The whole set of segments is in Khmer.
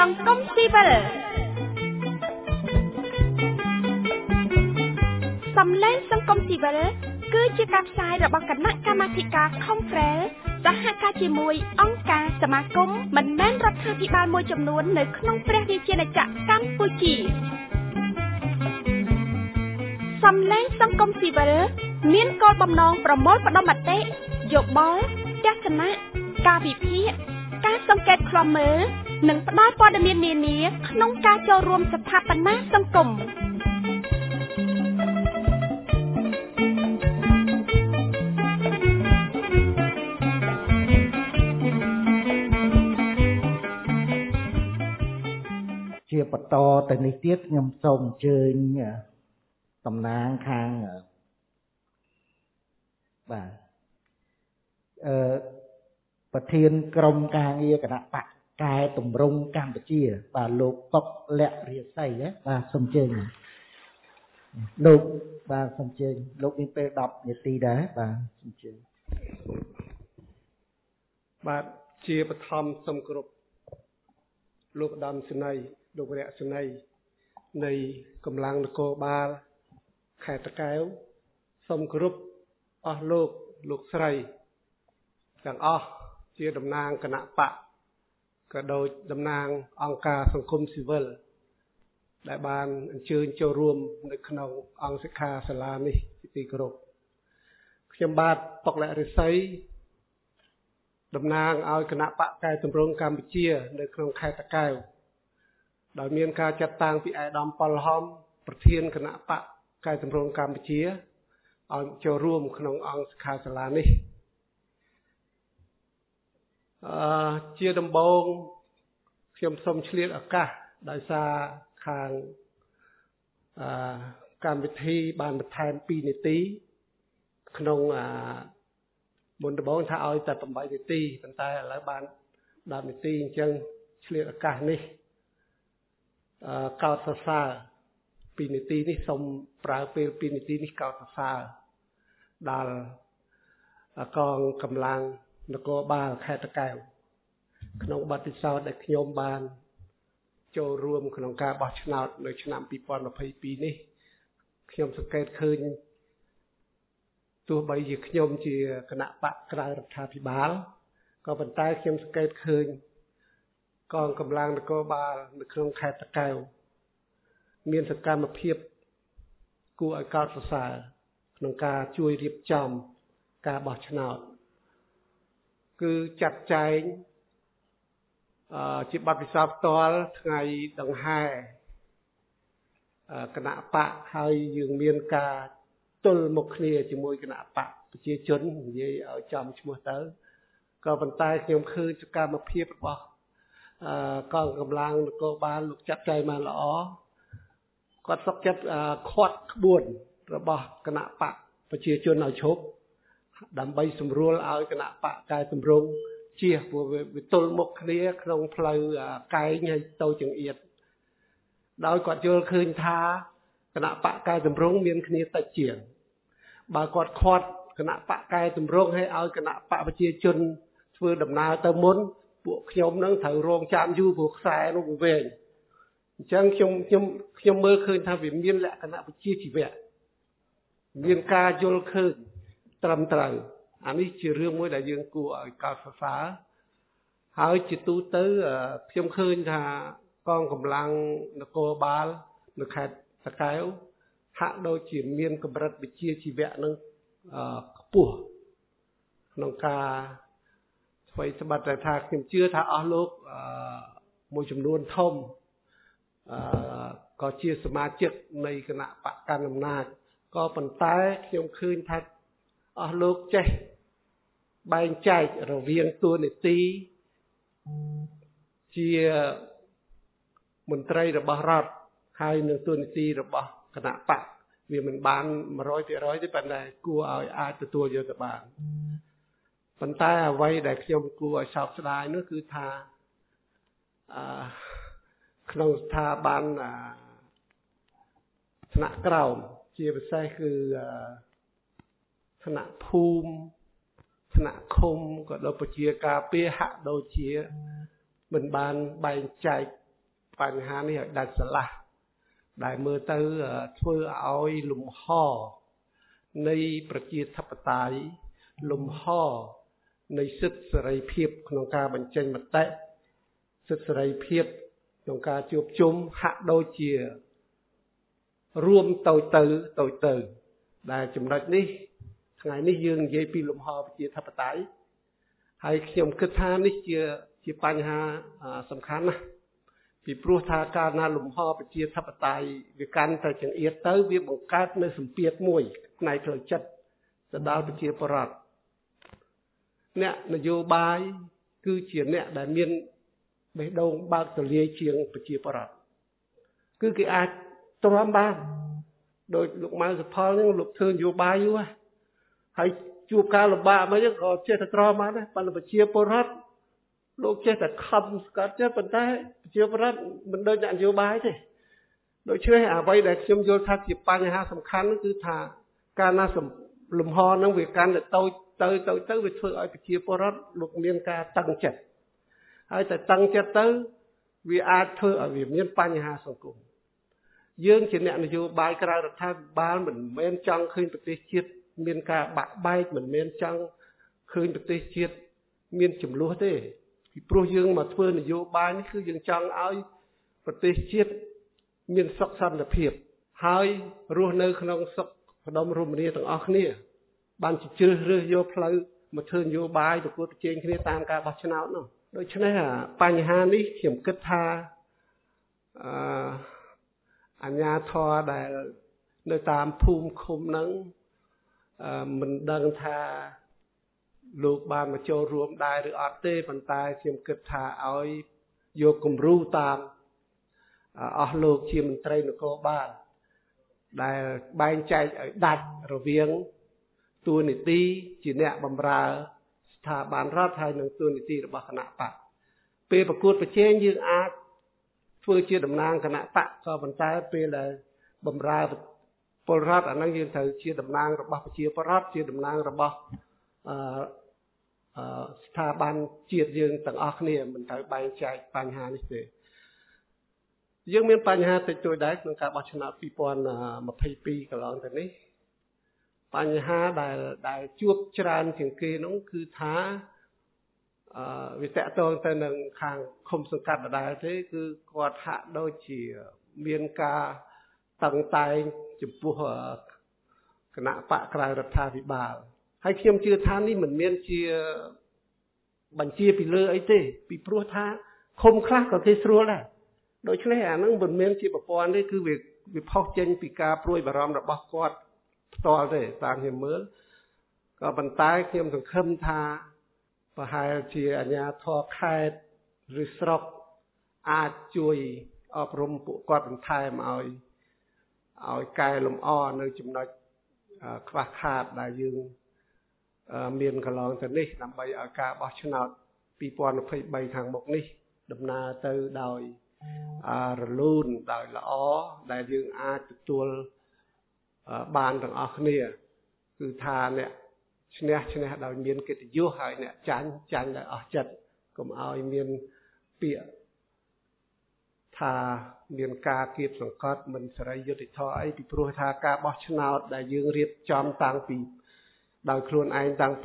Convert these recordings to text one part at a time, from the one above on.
សង្គមស៊ីវិលសំឡេងសង្គមស៊ីវិលគឺជាការផ្សាយរបស់គណៈកម្មាធិការ Conference សហការជាមួយអង្គការសមាគមមិនមែនរដ្ឋាភិបាលមួយចំនួននៅក្នុងព្រះរាជាណាចក្រកម្ពុជាសំឡេងសង្គមស៊ីវិលមានគោលបំណងប្រមូលផ្ដុំមតិយោបល់ទស្សនៈការវិភាគការសង្កេតឃ្លាំមើលនិងផ្ដល់ព័ត៌មាននានាក្នុងការចូលរួមស្ថាបនាសង្គមជាបន្តទៅនេះទៀតខ្ញុំសូមអញ្ជើញតំណាងខាងបាទប្រធានក្រុមការងារគណៈបកកែតម្រង់កម្ពុជាបាទលោកតុកលក្ខរាសីបាទសូមអញ្ជើញលោកបាទសូមអញ្ជើញលោកមានពេល10នាទីដែរបាទសូមអញ្ជើញបាទជាបឋមសូមគោរពលោកឧត្តមសេនីយ៍លោករៈសេនីយ៍នៃកម្លាំងនគរបាលខេត្តតាកែវសូមគោរពអស់លោកស្រីទាំងអស់ជាតំណាងគណៈបកក៏ដូចតំណាងអង្គការសង្គមស៊ីវិលដែលបានអញ្ជើញចូលរួមនៅក្នុងអង្គសិក្ខាសាលានេះជាទីគោរពខ្ញុំបាទតុកលក្ខរាសីតំណាងឲ្យគណៈបកកែតម្រង់កម្ពុជានៅក្នុងខេត្តតាកែវដោយមានការចាត់តាំងពីឯកឧត្តមប៉ុល ហំប្រធានគណៈបកកែតម្រង់កម្ពុជាឲ្យចូលរួមក្នុងអង្គសិក្ខាសាលានេះជាដំបូងខ្ញុំសូមឆ្លៀតឱកាសដោយសារខាងកម្មវិធីបានបន្ថែម2នាទីក្នុងមុនដំបូងថាឲ្យតែ8នាទីប៉ុន្តែឥឡូវបាន10នាទីអញ្ចឹងឆ្លៀតឱកាសនេះកោតសរសើរ2នាទីនេះសូមប្រើពេល2នាទីនេះកោតសរសើរដល់កងកម្លាំងនគរបាលខេត្តតាកែវក្នុងបទពិសោធន៍ដែលខ្ញុំបានចូលរួមក្នុងការបោះឆ្នោតនៅឆ្នាំ2022នេះខ្ញុំសង្កេតឃើញទោះបីជាខ្ញុំជាគណៈបកក្រៅរដ្ឋាភិបាលក៏ប៉ុន្តែខ្ញុំសង្កេតឃើញកងកម្លាំងនគរបាលនៅក្នុងខេត្តតាកែវមានសកម្មភាពគួរឲ្យកោតសរសើរក្នុងការជួយរៀបចំការបោះឆ្នោតគឺចាត់ចែងជាបទពិសោធន៍ផ្ទាល់ថ្ងៃដង្ហែគណៈបកហើយយើងមានការទល់មុខគ្នាជាមួយគណៈបកប្រជាជននិយាយឲ្យចំឈ្មោះទៅក៏ប៉ុន្តែខ្ញុំឃើញសកម្មភាពរបស់កងកម្លាំងនគរបាលលោកចាត់ចែងមកល្អគាត់សុខចិត្តខាត់ក្បួនរបស់គណៈបកប្រជាជនឲ្យឈប់ដើម្បីសម្រួលឲ្យគណៈបកកែតម្រង់ជៀសព្រោះវាទល់មុខគ្នាក្នុងផ្លូវកែងហើយទៅចង្អៀតដោយគាត់យល់ឃើញថាគណៈបកកែតម្រង់មានគ្នាតិចជាងបើគាត់ខាត់គណៈបកកែតម្រង់ឲ្យគណៈបកប្រជាជនធ្វើដំណើរទៅមុនពួកខ្ញុំនឹងត្រូវរងចាំយូរព្រោះខ្សែនោះវាវែងអញ្ចឹងខ្ញុំមើលឃើញថាវាមានលក្ខណៈវិជ្ជាជីវៈមានការយល់ឃើញត្រឹមត្រូវអានេះជារឿងមួយដែលយើងគួរឲ្យកោតសរសើរហើយជាទូទៅខ្ញុំឃើញថាកងកម្លាំងនគរបាលនៅខេត្តតាកែវហាក់ដូចជាមានកម្រិតវិជ្ជាជីវៈនឹងខ្ពស់ក្នុងការស្វ័យស្បត្តិថាខ្ញុំជឿថាអស់លោកមួយចំនួនធំក៏ជាសមាជិកនៃគណៈបកកណ្ដាលអំណាចក៏ប៉ុន្តែខ្ញុំឃើញថាអស់លោកចេះបែងចែករវាងតួនាទីជាមន្ត្រីរបស់រដ្ឋហើយនឹងតួនាទីរបស់គណៈបកវាមិនបាន 100% ទេប៉ុន្តែគួរឲ្យអាចទទួលយកទៅបានប៉ុន្តែអ្វីដែលខ្ញុំគួរឲ្យសោកស្ដាយនោះគឺថាក្នុងស្ថាប័នថ្នាក់ក្រោមជាពិសេសគឺថ្នាក់ភូមិថ្នាក់ឃុំក៏ដូចជាការពារហាក់ដូចជាមិនបានបែងចែកបញ្ហានេះឲ្យដាច់ស្រឡះដែលមើលទៅធ្វើឲ្យលំហនៃប្រជាធិបតេយ្យលំហនៃសិទ្ធិសេរីភាពក្នុងការបញ្ចេញមតិសិទ្ធិសេរីភាពក្នុងការជួបជុំហាក់ដូចជារួមទៅដែលចំណុចនេះថ្ងៃនេះយើងនិយាយពីលំហប្រជាធិបតេយ្យហើយខ្ញុំគិតថានេះជាបញ្ហាសំខាន់ណាស់ពីព្រោះថាកាលណាលំហប្រជាធិបតេយ្យវាកាន់តែចង្អៀតទៅវាបង្កើតនៅសម្ពាធមួយផ្នែកផ្លូវចិត្តទៅដល់ប្រជាពលរដ្ឋអ្នកនយោបាយគឺជាអ្នកដែលមានបេះដូងបើកទលាយជាងប្រជាពលរដ្ឋគឺគេអាចទ្រាំបានដោយលោកម៉ៅសុផលហ្នឹងលោកធ្វើនយោបាយយូរហើយជួបការលំបាកមិនក៏ចេះតែទ្រាំបានដែរប៉ុន្តែប្រជាពលរដ្ឋលោកចេះតែខំស្កាត់ចេះប៉ុន្តែប្រជាពលរដ្ឋមិនដូចអ្នកនយោបាយទេដូច្នេះអ្វីដែលខ្ញុំយល់ថាជាបញ្ហាសំខាន់គឺថាកាលណាលំហហ្នឹងវាកាន់តែតូចទៅវាធ្វើឲ្យប្រជាពលរដ្ឋលោកមានការតឹងចិត្តហើយតែតឹងចិត្តទៅវាអាចធ្វើឲ្យវាមានបញ្ហាសង្គមយើងជាអ្នកនយោបាយក្រៅរដ្ឋាភិបាលមិនមែនចង់ឃើញប្រទេសជាតិមានការបាក់បែកមិនមែនចង់ឃើញប្រទេសជាតិមានចំនួនទេពីព្រោះយើងមកធ្វើនយោបាយនេះគឺយើងចង់ឲ្យប្រទេសជាតិមានសុខសន្តិភាពហើយរស់នៅក្នុងសុខដុមរមនាទាំងអស់គ្នាបានជាជ្រើសរើសយកផ្លូវមកធ្វើនយោបាយប្រកួតប្រជែងគ្នាតាមការបោះឆ្នោតនោះដូច្នេះបញ្ហានេះខ្ញុំគិតថាអាជ្ញាធរដែលនៅតាមភូមិឃុំហ្នឹងមិនដឹងថាលោកបានមកចូលរួមដែរឬអត់ទេប៉ុន្តែខ្ញុំគិតថាឲ្យយកគំរូតាមអស់លោកជាមន្ត្រីនគរបាលដែលបែងចែកឲ្យដាច់រវាងតួនាទីជាអ្នកបម្រើស្ថាប័នរដ្ឋហើយនិងតួនាទីរបស់គណៈបកពេលប្រកួតប្រជែងយើងអាចធ្វើជាតំណាងគណៈបកក៏ប៉ុន្តែពេលដែលបម្រើពលរដ្ឋអានឹងយើងត្រូវជាតំណាងរបស់ប្រជាពលរដ្ឋជាតំណាងរបស់ស្ថាប័នជាតិយើងទាំងអស់គ្នាមិនត្រូវបែងចែកបញ្ហានេះទេយើងមានបញ្ហាតិចតួចដែរក្នុងការបោះឆ្នោត2022កន្លងទៅនេះបញ្ហាដែលជួបច្រើនជាងគេនោះគឺថាវាតកតងទៅនឹងខាងឃុំសង្កាត់ដដែលទេគឺគាត់ហាក់ដូចជាមានការតឹងតែងចំពោះគណៈបកក្រៅរដ្ឋាភិបាលហើយខ្ញុំជឿថានេះមិនមានជាបញ្ជាពីលើអីទេពីព្រោះថាឃុំខ្លះក៏គេស្រួលដែរដូច្នេះអានឹងមិនមែនជាប្រព័ន្ធទេគឺវាផុសចេញពីការព្រួយបារម្ភរបស់គាត់ផ្ទាល់ទេតាមខ្ញុំមើលក៏ប៉ុន្តែខ្ញុំសង្ឃឹមថាប្រហែលជាអាជ្ញាធរខេត្តឬស្រុកអាចជួយអប់រំពួកគាត់បន្ថែមឲ្យកែលម្អនៅចំណុចខ្វះខាតដែលយើងមានកន្លងទៅនេះដើម្បីឲ្យការបោះឆ្នោត2023ខាងមុខនេះដំណើរទៅដោយរលូនដោយល្អដែលយើងអាចទទួលបានទាំងអស់គ្នាគឺថាអ្នកឈ្នះដោយមានកិត្តិយសហើយអ្នកចាញ់ដោយអស់ចិត្តកុំឲ្យមានពាក្យថាមានការគៀបសង្កត់មិនសេរីយុត្តិធម៌អីពីព្រោះថាការបោះឆ្នោតដែលយើងរៀបចំតាំងពីដោយខ្លួនឯងតាំងពី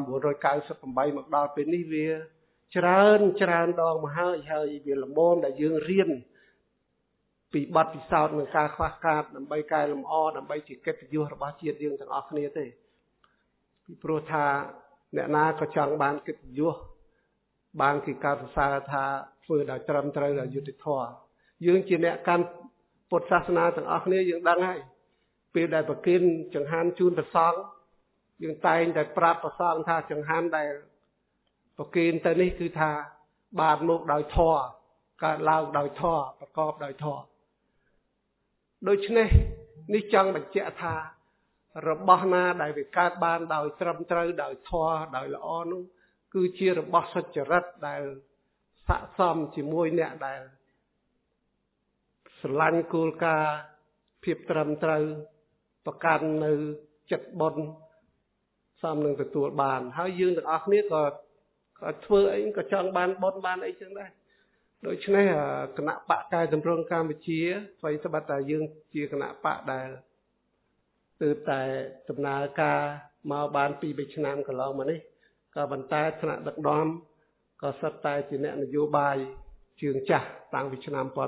1998មកដល់ពេលនេះវាច្រើនដងមកហើយវាល្មមដែលយើងរៀនពីបទពិសោធន៍នឹងការខ្វះខាតដើម្បីកែលម្អដើម្បីជាកិត្តិយសរបស់ជាតិយើងទាំងអស់គ្នាទេពីព្រោះថាអ្នកណាក៏ចង់បានកិត្តិយសបានគេកោតសរសើរថាធ្វើដោយត្រឹមត្រូវដោយយុត្តិធម៌យើងជាអ្នកកាន់ពុទ្ធសាសនាទាំងអស់គ្នាយើងដឹងហើយពេលដែលប្រគិនចង្ហាន់ជូនព្រះសង្ឃយើងតែងតែប្រាប់ព្រះសង្ឃថាចង្ហាន់ដែលប្រគិនទៅនេះគឺថាបានមកដោយធម៌កើតឡើងដោយធម៌ប្រកបដោយធម៌ដូច្នេះនេះចង់បញ្ជាក់ថារបស់ណាដែលវាកើតបានដោយត្រឹមត្រូវដោយធម៌ដោយល្អនោះគឺជារបស់សុចរិតដែលស័ក្តិសមជាមួយអ្នកដែលស្រឡាញ់គោលការណ៍ភាពត្រឹមត្រូវប្រកាន់នៅចិត្តបុណ្យសមនឹងទទួលបានហើយយើងទាំងអស់គ្នាក៏ធ្វើអីក៏ចង់បានបុណ្យបានអីចឹងដែរដូច្នេះគណៈបកកែតម្រង់កម្ពុជាស្វ័យសម្បត្តិថាយើងជាគណៈបកដែលទើបតែដំណើរការមកបាន2-3ឆ្នាំកន្លងមកនេះក៏ប៉ុន្តែថ្នាក់ដឹកនាំក៏សិតតែជាអ្នកនយោបាយជើងចាស់តាំងពីឆ្នាំ1993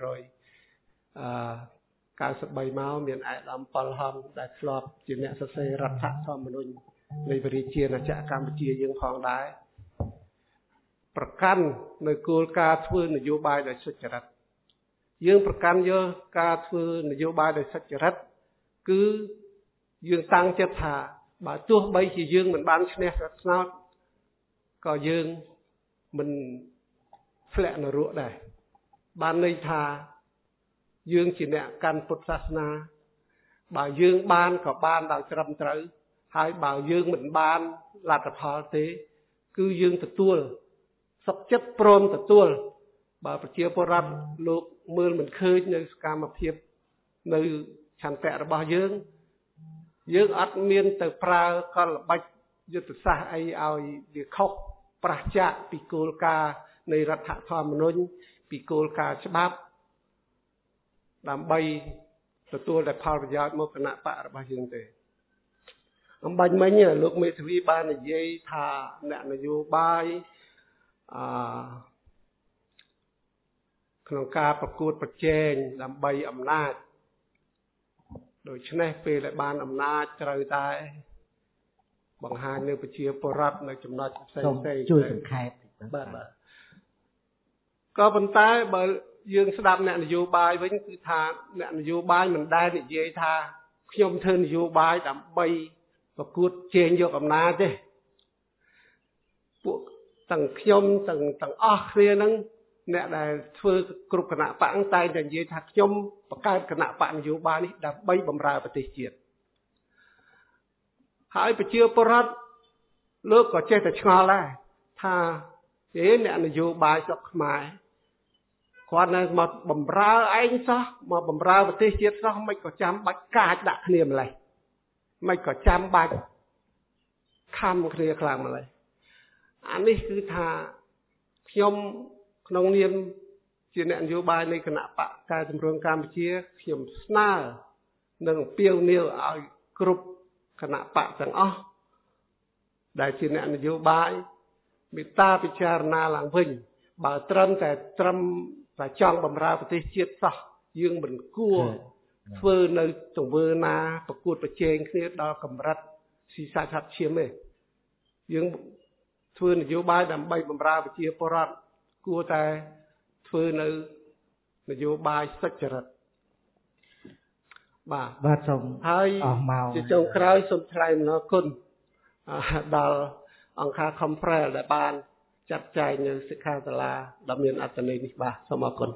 មកមានឯកឧត្តមប៉ុលហំដែលធ្លាប់ជាអ្នកសរសេររដ្ឋធម្មនុញ្ញនៃប្រជាជាតិកម្ពុជាយើងផងដែរប្រកាន់នៅគោលការណ៍ធ្វើនយោបាយដោយសុចរិតយើងប្រកាន់យកការធ្វើនយោបាយដោយសុចរិតគឺយើងតាំងចិត្តថាបើទោះបីជាយើងមិនបានឈ្នះស្នោតក៏យើងមិនធ្លាក់នរកដែរបានន័យថាយើងជាអ្នកកាន់ពុទ្ធសាសនាបើយើងបានក៏បានដោយត្រឹមត្រូវហើយបើយើងមិនបានលទ្ធផលទេគឺយើងទទួលសុខចិត្តព្រមទទួលបើប្រជាពលរដ្ឋលោកមើលមិនឃើញនៅសកម្មភាពនៅឆន្ទៈរបស់យើងអត់មានទៅប្រើកលល្បិចយុទ្ធសាស្ត្រអីឲ្យវាខុសប្រឆាចពីគោលការណ៍នៃរដ្ឋធម្មនុញ្ញពីគោលការណ៍ច្បាប់ដើម្បីទទួលតែផលប្រយោជន៍មកគណៈបករបស់យើងទេអំបញ្ញមិញលោកមេធាវីបាននិយាយថាអ្នកនយោបាយក្នុងការប្រកួតប្រជែងដើម្បីអំណាចដូច្នេះពេលដែលបានអំណាចត្រូវតែបង្ហាញនៅប្រជាពលរដ្ឋនៅចំណុចផ្សេងៗជួយសង្ខេបបាទក៏ប៉ុន្តែបើយើងស្ដាប់អ្នកនយោបាយវិញគឺថាអ្នកនយោបាយមិនដែលនិយាយថាខ្ញុំធ្វើនយោបាយដើម្បីប្រកួតជែងយកអំណាចទេពួកទាំងខ្ញុំទាំងអស់គ្នាហ្នឹងអ្នកដែលធ្វើគ្រប់គណៈបកតែតែនិយាយថាខ្ញុំបង្កើតគណៈបកនយោបាយនេះដើម្បីបម្រើប្រទេសជាតិហើយប្រជាពលរដ្ឋលោកក៏ចេះតែឆ្ងល់ដែរថាអ្នកនយោបាយស្រុកខ្មែរគាត់នៅមកបំរើឯងសោះមកបំរើប្រទេសជាតិសោះមិនក៏ចាំបាច់កាចដាក់គ្នាម្លេះមិនក៏ចាំបាច់ខំគ្នាខ្លាំងម្លេះអានេះគឺថាខ្ញុំក្នុងនាមជាអ្នកនយោបាយនៃគណៈបកកែតម្រង់កម្ពុជាខ្ញុំស្នើនិងអំពាវនាវឲ្យគ្រប់គណៈបកទាំងអស់ដែលជាអ្នកនយោបាយមេត្តាពិចារណាឡើងវិញបើត្រឹមតែចង់បម្រើប្រទេសជាតិសោះយើងមិនគួរធ្វើនៅទង្វើណាប្រកួតប្រជែងគ្នាដល់កម្រិតស៊ីសាច់ហាត់ឈាមទេយើងធ្វើនយោបាយដើម្បីបម្រើប្រជាពលរដ្ឋគួរតែធ្វើនៅនយោបាយសុចរិតបាទសូមហើយជាចុងក្រោយសូមថ្លែងអំណរគុណដល់អង្គការ Comprel ដែលបានចាត់ចែងនៅសិក្ខាសាលាដ៏មានអត្ថន័យនេះបាទសូមអរគុណ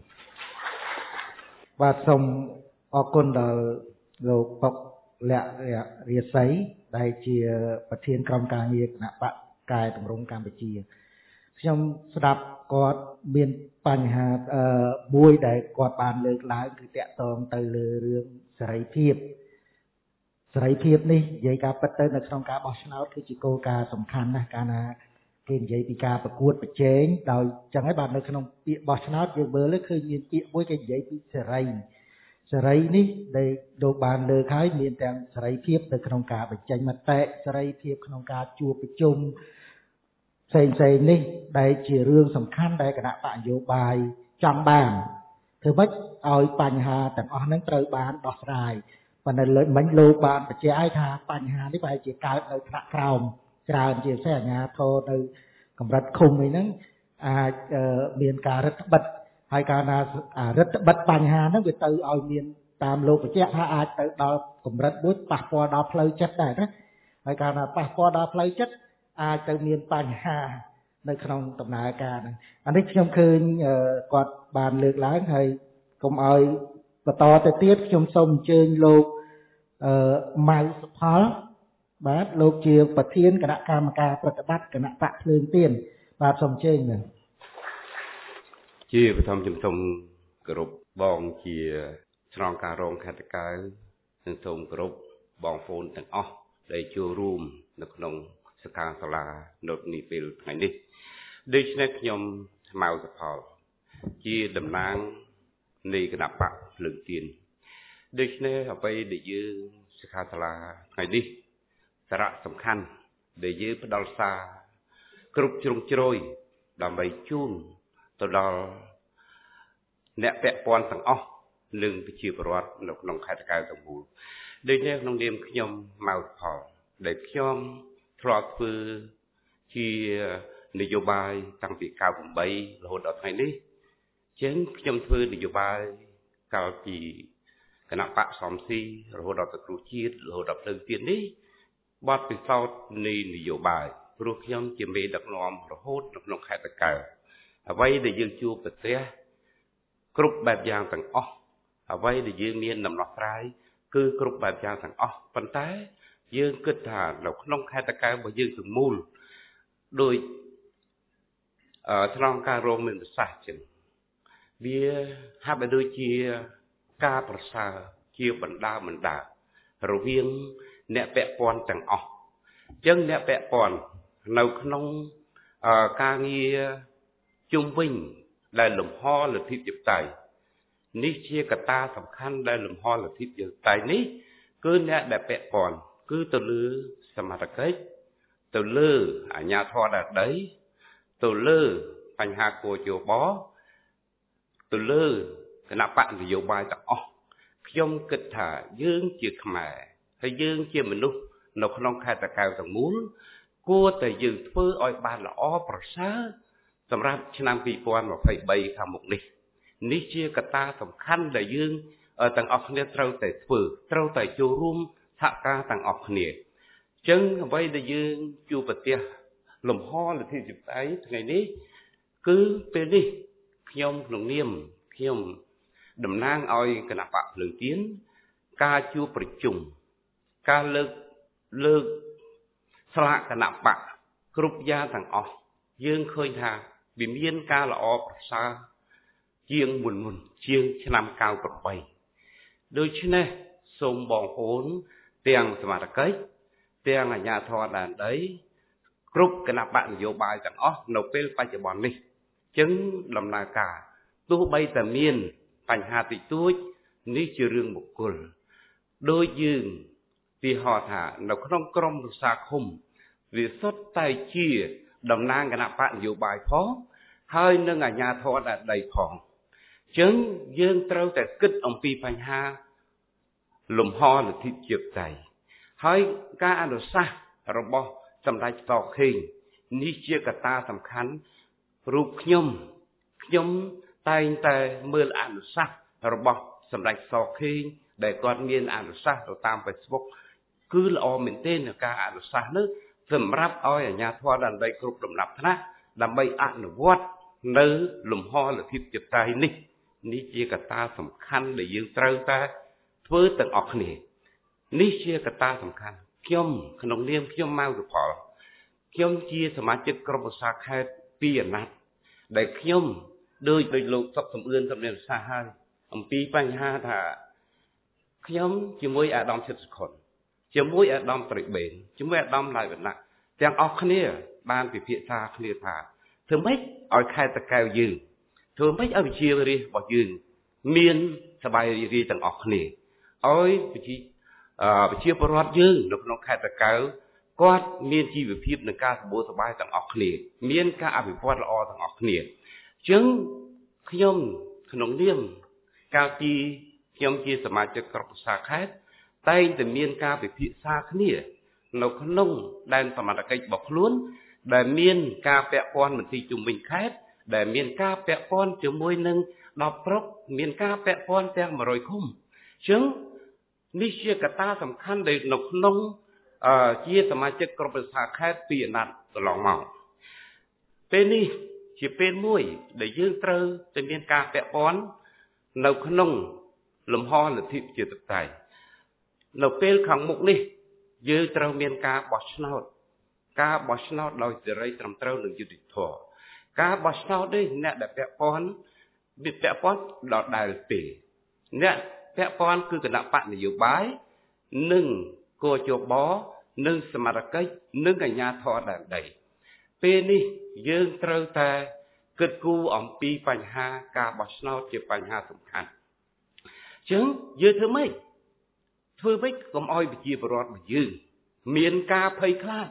បាទសូមអរគុណដល់លោកពុកលក្ខរាសីដែលជាប្រធានក្រុមការងារគណៈបកកែតម្រង់កម្ពុជាខ្ញុំស្ដាប់គាត់មានបញ្ហាមួយដែលគាត់បានលើកឡើងគឺតាក់ទងទៅលើរឿងសេរីភាពនេះនិយាយការពិតទៅនៅក្នុងការបោះឆ្នោតគឺជាគោលការណ៍សំខាន់ណាស់កាលណាគេនិយាយពីការប្រកួតប្រជែងដោយចឹងហើយបាទនៅក្នុងពាក្យបោះឆ្នោតយើងមើលឃើញមានពាក្យមួយគេនិយាយពីសេរីនេះដែលលោកបានលើកហើយមានទាំងសេរីភាពនៅក្នុងការបញ្ចេញមតិសេរីភាពក្នុងការជួបប្រជុំផ្សេងនេះដែលជារឿងសំខាន់ដែលគណៈបកនយោបាយចង់បានធ្វើម៉េចឲ្យបញ្ហាទាំងអស់ហ្នឹងត្រូវបានដោះស្រាយប៉ុន្តែមិញលោកបានបញ្ជាក់ឲ្យថាបញ្ហានេះប្រហែលជាកើតនៅថ្នាក់ក្រោមច្រើនជាពិសេសអាជ្ញាធរនៅកម្រិតឃុំអីហ្នឹងអាចមានការរឹតបន្តឹងហើយកាលណារឹតបន្តឹងបញ្ហាហ្នឹងវាទៅឲ្យមានតាមលោកបញ្ជាក់ថាអាចទៅដល់កម្រិតមួយប៉ះពាល់ដល់ផ្លូវចិត្តដែរណាហើយកាលណាប៉ះពាល់ដល់ផ្លូវចិត្តអាចទៅមានបញ្ហានៅក្នុងដំណើរការហ្នឹងអានេះខ្ញុំឃើញគាត់បានលើកឡើងហើយកុំឲ្យបន្តទៅទៀតខ្ញុំសូមអញ្ជើញលោកម៉ៅសុផលបាទលោកជាប្រធានគណៈកម្មការប្រតិបត្តិគណៈបកភ្លើងទៀនបាទសូមអញ្ជើញជាបឋមជំនុំគោរពបងជាស្នងការរងខេត្តតាកែវនិងសូមគោរពបងប្អូនទាំងអស់ដែលចូលរួមនៅក្នុងសិក្ខាសាលានៅនេះពេលថ្ងៃនេះដូច្នេះខ្ញុំម៉ៅសុផលជាតំណាងនៃគណៈបកភ្លើងទៀនដូច្នេះអ្វីដែលយើងសិក្ខាសាលាថ្ងៃនេះសារៈសំខាន់ដែលយើងផ្ដល់សារគ្រប់ជ្រុងជ្រោយដើម្បីជូនទៅដល់អ្នកពាក់ព័ន្ធទាំងអស់និងប្រជាពលរដ្ឋនៅក្នុងខេត្តតាកែវទាំងមូលដូចនេះក្នុងនាមខ្ញុំម៉ៅផលដែលខ្ញុំធ្លាប់ធ្វើជានយោបាយតាំងពី98រហូតដល់ថ្ងៃនេះចឹងខ្ញុំធ្វើនយោបាយកាលពីគណៈបកសំស៊ីរហូតដល់ទៅគ្រូជាតិរហូតដល់ភ្លើងទៀននេះបទពិសោធន៍នៃនយោបាយព្រោះខ្ញុំជាមេដឹកនាំរហូតនៅក្នុងខេត្តតាកែវអ្វីដែលយើងជួបប្រទះគ្រប់បែបយ៉ាងទាំងអស់អ្វីដែលយើងមានដំណោះស្រាយគឺគ្រប់បែបយ៉ាងទាំងអស់ប៉ុន្តែយើងគិតថានៅក្នុងខេត្តតាកែវរបស់យើងទាំងមូលដោយឆ្លងការរងមានប្រសាសន៍ចឹងវាហាក់បីដូចជាការប្រសើរជាបណ្ដារវាងអ្នកពាក់ព័ន្ធទាំងអស់ចឹងអ្នកពាក់ព័ន្ធនៅក្នុងការងារជុំវិញដែលលំហលទ្ធិជាតិតៃនេះជាកត្តាសំខាន់ដែលលំហលទ្ធិជាតិតៃនេះគឺអ្នកដែលពាក់ព័ន្ធគឺទៅលើសមត្ថកិច្ចទៅលើអាជ្ញាធរដែនដីទៅលើបញ្ហាគោជបទៅលើគណៈបកនយោបាយទាំងអស់ខ្ញុំគិតថាយើងជាខ្មែរហើយយើងជាមនុស្សនៅក្នុងខេត្តតាកែវទាំងមូលគួរតែយើងធ្វើឲ្យបានល្អប្រសើរសម្រាប់ឆ្នាំ2023ខាងមុខនេះនេះជាកត្តាសំខាន់ដែលយើងទាំងអស់គ្នាត្រូវតែធ្វើត្រូវតែចូលរួមសហការទាំងអស់គ្នាអញ្ចឹងអ្វីដែលយើងជួបប្រទះលំហលទ្ធិជាតិតៃថ្ងៃនេះគឺពេលនេះខ្ញុំក្នុងនាមខ្ញុំតំណាងឲ្យគណៈបកភ្លើងទៀនការជួបប្រជុំការលើកស្លាកគណៈបកគ្រប់យ៉ាងទាំងអស់យើងឃើញថាវាមានការល្អប្រសើរជាងមុនជាងឆ្នាំ98ដូច្នេះសូមបងប្អូនទាំងសមាជិកទាំងអាជ្ញាធរដែនដីគ្រប់គណៈបកនយោបាយទាំងអស់នៅពេលបច្ចុប្បន្ននេះចឹងដំណើរការទោះបីតែមានបញ្ហាតិចតួចនេះជារឿងបុគ្គលដោយយើងទីហោថានៅក្នុងក្រមប្រសាឃុំវាសុទ្ធតែជាតំណាងគណៈបកនយោបាយផងហើយនឹងអាជ្ញាធរដែនដីផងចឹងយើងត្រូវតែគិតអំពីបញ្ហាលំហលទ្ធិជាតិតៃហើយការអនុសាសន៍របស់សម្ដេចតខេងនេះជាកត្តាសំខាន់រូបខ្ញុំតែងតែមើលអនុសាសន៍របស់សម្ដេចតខេងដែលគាត់មានអនុសាសន៍ទៅតាម Facebook គឺល្អមែនទែននៅការអនុសាសន៍នោះសម្រាប់ឲ្យអាជ្ញាធរដែនដីគ្រប់លំដាប់ថ្នាក់ដើម្បីអនុវត្តនៅលំហលទ្ធិជាតិតៃនេះជាកត្តាសំខាន់ដែលយើងត្រូវតែធ្វើទាំងអស់គ្នានេះជាកត្តាសំខាន់ខ្ញុំក្នុងនាមខ្ញុំម៉ៅសុផលខ្ញុំជាសមាជិកក្រុមប្រឹក្សាខេត្តពីអាណត្តិដែលខ្ញុំដោយលោកសុកសំអឿនសំដែងសាសហើយអំពីបញ្ហាថាខ្ញុំជាមួយអាដាមសិទ្ធិសុខុនជាមួយអាដាមត្រីបេនជាមួយអាដាមឡៃវណ្ណៈទាំងអស់គ្នាបានពិភាក្សាគ្នាថាធ្វើម៉េចឲ្យខេត្តតាកែវយើងធ្វើម៉េចឲ្យប្រជារាស្ត្ររបស់យើងមានសบายរីកទាំងអស់គ្នាឲ្យប្រជាពលរដ្ឋយើងនៅក្នុងខេត្តតាកែវគាត់មានជីវភាពនិងការសម្បូរសប្បាយទាំងអស់គ្នាមានការអភិវឌ្ឍល្អទាំងអស់គ្នាអញ្ចឹងខ្ញុំក្នុងនាមកាលពីខ្ញុំជាសមាជិកក្រុមប្រឹក្សាខេត្តតែងតែមានការពិភាក្សាគ្នានៅក្នុងដែនសមត្ថកិច្ចរបស់ខ្លួនដែលមានការពាក់ព័ន្ធមន្ទីរជុំវិញខេត្តដែលមានការពាក់ព័ន្ធជាមួយនឹង10ប្រុកមានការពាក់ព័ន្ធទាំង100ឃុំអញ្ចឹងនេះជាកត្តាសំខាន់ដែលនៅក្នុងជាសមាជិកក្រុមប្រឹក្សាខេត្តពីអាណត្តិកន្លងមកពេលនេះជាពេលមួយដែលយើងត្រូវតែមានការពាក់ព័ន្ធនៅក្នុងលំហលទ្ធិជាតិតៃនៅពេលខាងមុខនេះយើងត្រូវមានការបោះឆ្នោតដោយសេរីត្រឹមត្រូវនិងយុត្តិធម៌ការបោះឆ្នោតនេះអ្នកដែលពាក់ព័ន្ធដល់ដែលទេអ្នកពាក់ព័ន្ធគឺគណៈបកនយោបាយនិងគោជបនិងសមាជិកនិងអាជ្ញាធរដែនដីពេលនេះយើងត្រូវតែគគិតគូរអំពីបញ្ហាការបោះឆ្នោតជាបញ្ហាសំខាន់អញ្ចឹងយើងធ្វើម៉េចកុំឲ្យប្រជាពលរដ្ឋរបស់យើងមានការភ័យខ្លាច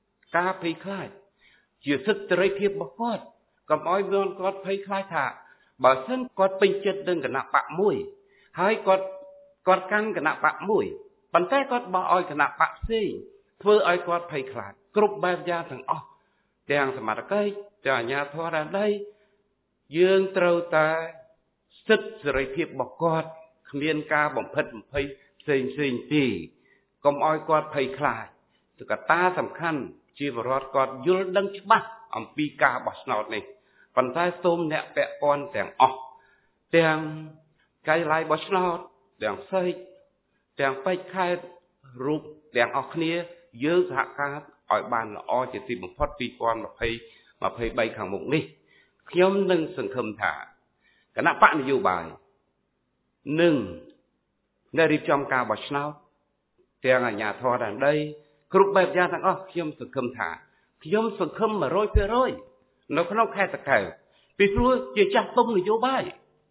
ជាសិទ្ធិសេរីភាពរបស់គាត់កុំឲ្យមានគាត់ភ័យខ្លាចថាបើសិនគាត់ពេញចិត្តនឹងគណៈបកមួយហើយគាត់កាន់គណៈបកមួយប៉ុន្តែគាត់បោះឲ្យគណៈបកផ្សេងធ្វើឲ្យគាត់ភ័យខ្លាចគ្រប់បែបយ៉ាងទាំងអស់ទាំងសមត្ថកិច្ចទាំងអាជ្ញាធរដែរយើងត្រូវតែសិទ្ធិសេរីភាពរបស់គាត់គ្មានការបំផិតបំភ័យផ្សេងទេកុំឲ្យគាត់ភ័យខ្លាចកត្តាសំខាន់ជាបរិវត្តគាត់យល់ដឹងច្បាស់អំពីការបោះឆ្នោតនេះប៉ុន្តែសូមអ្នកពាក់ព័ន្ធទាំងអស់ទាំងកាយឡាយបោះឆ្នោតទាំងសិស្សទាំងបេក្ខខេត្តរូបទាំងអស់គ្នាយើងសហការឲ្យបានល្អជាទីបំផុត2023ខាងមុខនេះខ្ញុំនឹងសង្ឃឹមថាគណៈបកនយោបាយនឹងនៅរៀបចំការបោះឆ្នោតទាំងអាជ្ញាធរដែនដីគ្រប់បែបយ៉ាងទាំងអស់ខ្ញុំសង្ឃឹម 100% នៅក្នុងខេត្តតាកែវពីព្រោះជាចាស់ទុំនយោបាយ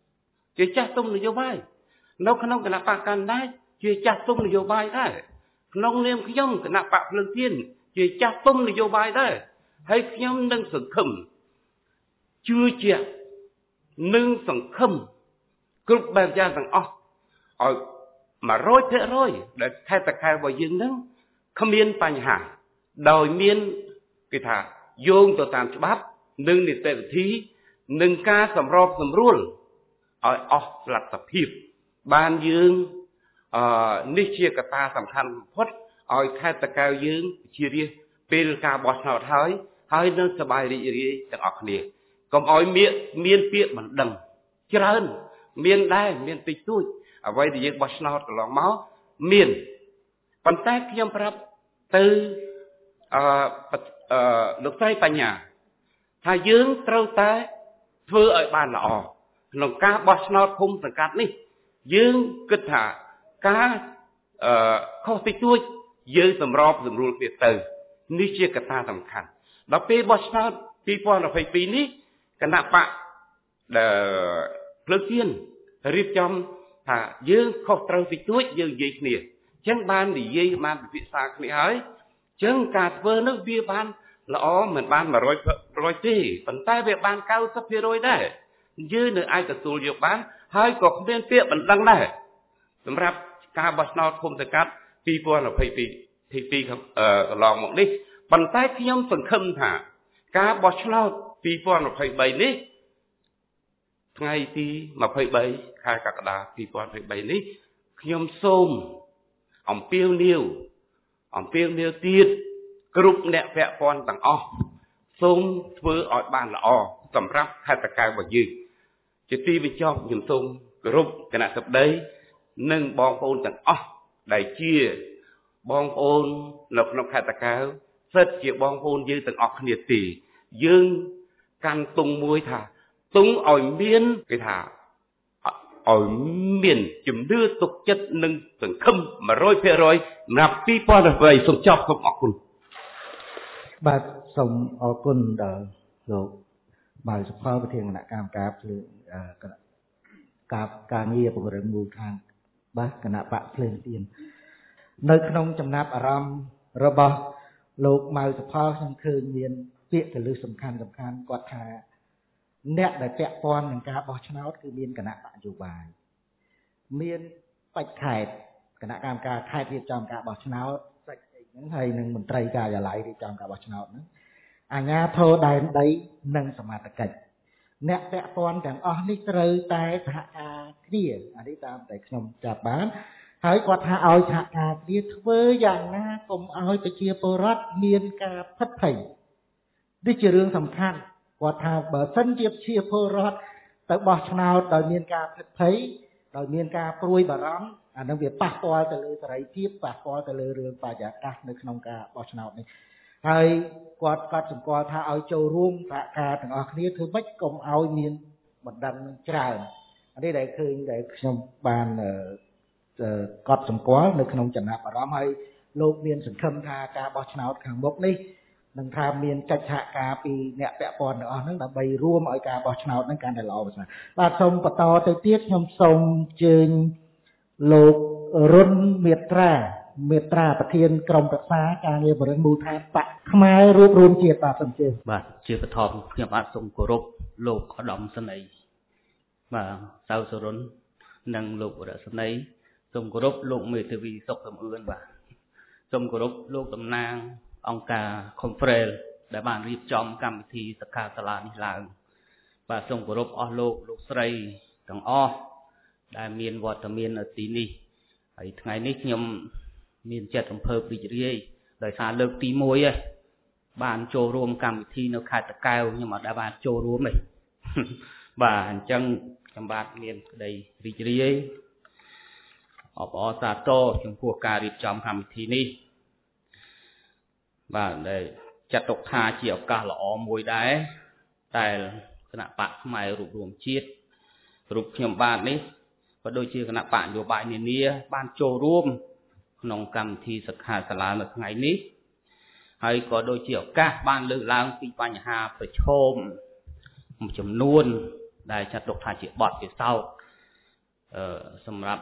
នៅក្នុងគណៈបកកណ្ដាលជាចាស់ទុំនយោបាយដែរក្នុងនាមខ្ញុំគណៈបកភ្លើងទៀនជាចាស់ទុំនយោបាយដែរហើយខ្ញុំនឹងសង្ឃឹមជឿជាក់នឹងសង្ឃឹមគ្រប់បែបយ៉ាងទាំងអស់ឲ្យ 100% ដែលខេត្តតាកែវរបស់យើងនឹងគ្មានបញ្ហាដោយមានគេថាយោងទៅតាមច្បាប់និងនីតិវិធីនិងការសម្របសម្រួលឲ្យអស់លទ្ធភាពបានយើងនេះជាកត្តាសំខាន់បំផុតឲ្យខេត្តតាកែវយើងជារាជពេលការបោះឆ្នោតហើយនឹងសប្បាយរីករាយទាំងអស់គ្នាកុំឲ្យមានពាក្យបណ្ដឹងច្រើនមានដែរមានតិចតួចអ្វីដែលយើងបោះឆ្នោតកន្លងមកមានប៉ុន្តែខ្ញុំប្រាប់ទៅលោកស្រីបញ្ញាថាយើងត្រូវតែធ្វើឲ្យបានល្អក្នុងការបោះឆ្នោតឃុំសង្កាត់នេះយើងគិតថាការខុសតិចតួចយើងសម្របសម្រួលគ្នាទៅនេះជាកត្តាសំខាន់ដល់ពេលបោះឆ្នោត2022នេះគណៈបកភ្លើងទៀនរៀបចំថាយើងខុសត្រូវតិចតួចយើងនិយាយគ្នាអញ្ចឹងបាននិយាយបានពិភាក្សាគ្នាហើយអញ្ចឹងការធ្វើនោះវាបានល្អមិនបាន 100% ទេប៉ុន្តែវាបាន 90% ដែរយើងនៅអាចទទួលយកបានហើយក៏គ្មានពាក្យបណ្ដឹងដែរសម្រាប់ការបោះឆ្នោតឃុំសង្កាត់2022កន្លងមកនេះប៉ុន្តែខ្ញុំសង្ឃឹមថាការបោះឆ្នោត2023នេះថ្ងៃទី23ខែកក្កដា2023នេះខ្ញុំសូមអំពាវនាវទៀតគ្រប់អ្នកពាក់ព័ន្ធទាំងអស់សូមធ្វើឲ្យបានល្អសម្រាប់ខេត្តតាកែវរបស់យើងជាទីបញ្ចប់ខ្ញុំសូមគោរពគណៈសព្វដីនិងបងប្អូនទាំងអស់ដែលជាបងប្អូននៅក្នុងខេត្តតាកែវសិតជាបងប្អូនយើងទាំងអស់គ្នាទេយើងកាន់ទង់មួយថាទង់ឲ្យមានគេថាឲ្យមានជំនឿទុកចិត្តនិងសង្ឃឹម 100% សម្រាប់2023សូមចប់សូមអរគុណបាទសូមអរគុណដល់លោកបាយសុផលប្រធានគណៈកម្មការភ្លើងការងារពង្រឹងមូលដ្ឋានបាទគណៈបកភ្លើងទៀននៅក្នុងចំណាប់អារម្មណ៍របស់លោកម៉ៅសុផលខ្ញុំឃើញមានពាក្យទៅលើសំខាន់គាត់ថាអ្នកដែលពាក់ព័ន្ធនឹងការបោះឆ្នោតគឺមានគណៈបកនយោបាយមានបេក្ខខេត្តគណៈកម្មការខេត្តរៀបចំការបោះឆ្នោតសាច់ហ្នឹងហើយនឹងមន្ត្រីការិយាល័យរៀបចំការបោះឆ្នោតហ្នឹងអាជ្ញាធរដែនដីនិងសមត្ថកិច្ចអ្នកពាក់ព័ន្ធទាំងអស់នេះត្រូវតែសហការគ្នាអានេះតាមតែខ្ញុំចាប់បានហើយគាត់ថាឲ្យសហការគ្នាធ្វើយ៉ាងណាកុំឲ្យប្រជាពលរដ្ឋមានការផិតភ័យនេះជារឿងសំខាន់គាត់ថាបើសិនជាប្រជាពលរដ្ឋទៅបោះឆ្នោតដោយមានការផិតភ័យដោយមានការព្រួយបារម្ភអានឹងវាប៉ះពាល់ទៅលើសេរីភាពប៉ះពាល់ទៅលើរឿងបរិយាកាសនៅក្នុងការបោះឆ្នោតនេះហើយគាត់សម្គាល់ថាឲ្យចូលរួមសហការទាំងអស់គ្នាធ្វើម៉េចកុំឲ្យមានបណ្ដឹងច្រើនអានេះដែលឃើញដែលខ្ញុំបានកត់សម្គាល់នៅក្នុងចំណាប់អារម្មណ៍ហើយលោកមានសង្ឃឹមថាការបោះឆ្នោតខាងមុខនេះនឹងថាមានកិច្ចសហការពីអ្នកពាក់ព័ន្ធទាំងអស់ហ្នឹងដើម្បីរួមឲ្យការបោះឆ្នោតហ្នឹងកាន់តែល្អប្រសើរបាទសូមបន្តទៅទៀតខ្ញុំសូមអញ្ជើញលោករុនមេត្រាប្រធានក្រុមប្រឹក្សាការងារបរិញ្ញាមូលដ្ឋានបកខ្មែររួបរวมជាតិបាទសូមអញ្ជើញបាទជាបឋមខ្ញុំបាទសូមគោរពលោកឧត្តមសេនីយ៍បាទសៅសរុននិងលោករស្មីសូមគោរពលោកមេធាវីសុកសំអឿនបាទសូមគោរពលោកតំណាងអង្គការ Conference ដែលបានរៀបចំកម្មវិធីសិក្ខាសាលានេះឡើងបាទសូមគោរពអស់លោកស្រីទាំងអស់ដែលមានវត្តមាននៅទីនេះហើយថ្ងៃនេះខ្ញុំមានចិត្តរំភើបរីករាយដោយសារលើកទី1ឯងបានចូលរួមកម្មវិធីនៅខេត្តតាកែវខ្ញុំអត់ដែលបានចូលរួមទេបាទអញ្ចឹងខ្ញុំបាទមានក្តីរីករាយអបអរសាទរចំពោះការរៀបចំកម្មវិធីនេះបាទដែលចាត់ទុកថាជាឱកាសល្អមួយដែរដែលគណៈបកផ្នែករួបរวมជាតិរូបខ្ញុំបាទនេះក៏ដូចជាគណៈបកនយោបាយនានាបានចូលរួមក្នុងកម្មវិធីសិក្ខាសាលានៅថ្ងៃនេះហើយក៏ដូចជាឱកាសបានលើកឡើងពីបញ្ហាប្រឈមមួយចំនួនដែលចាត់ទុកថាជាបទពិសោធន៍សម្រាប់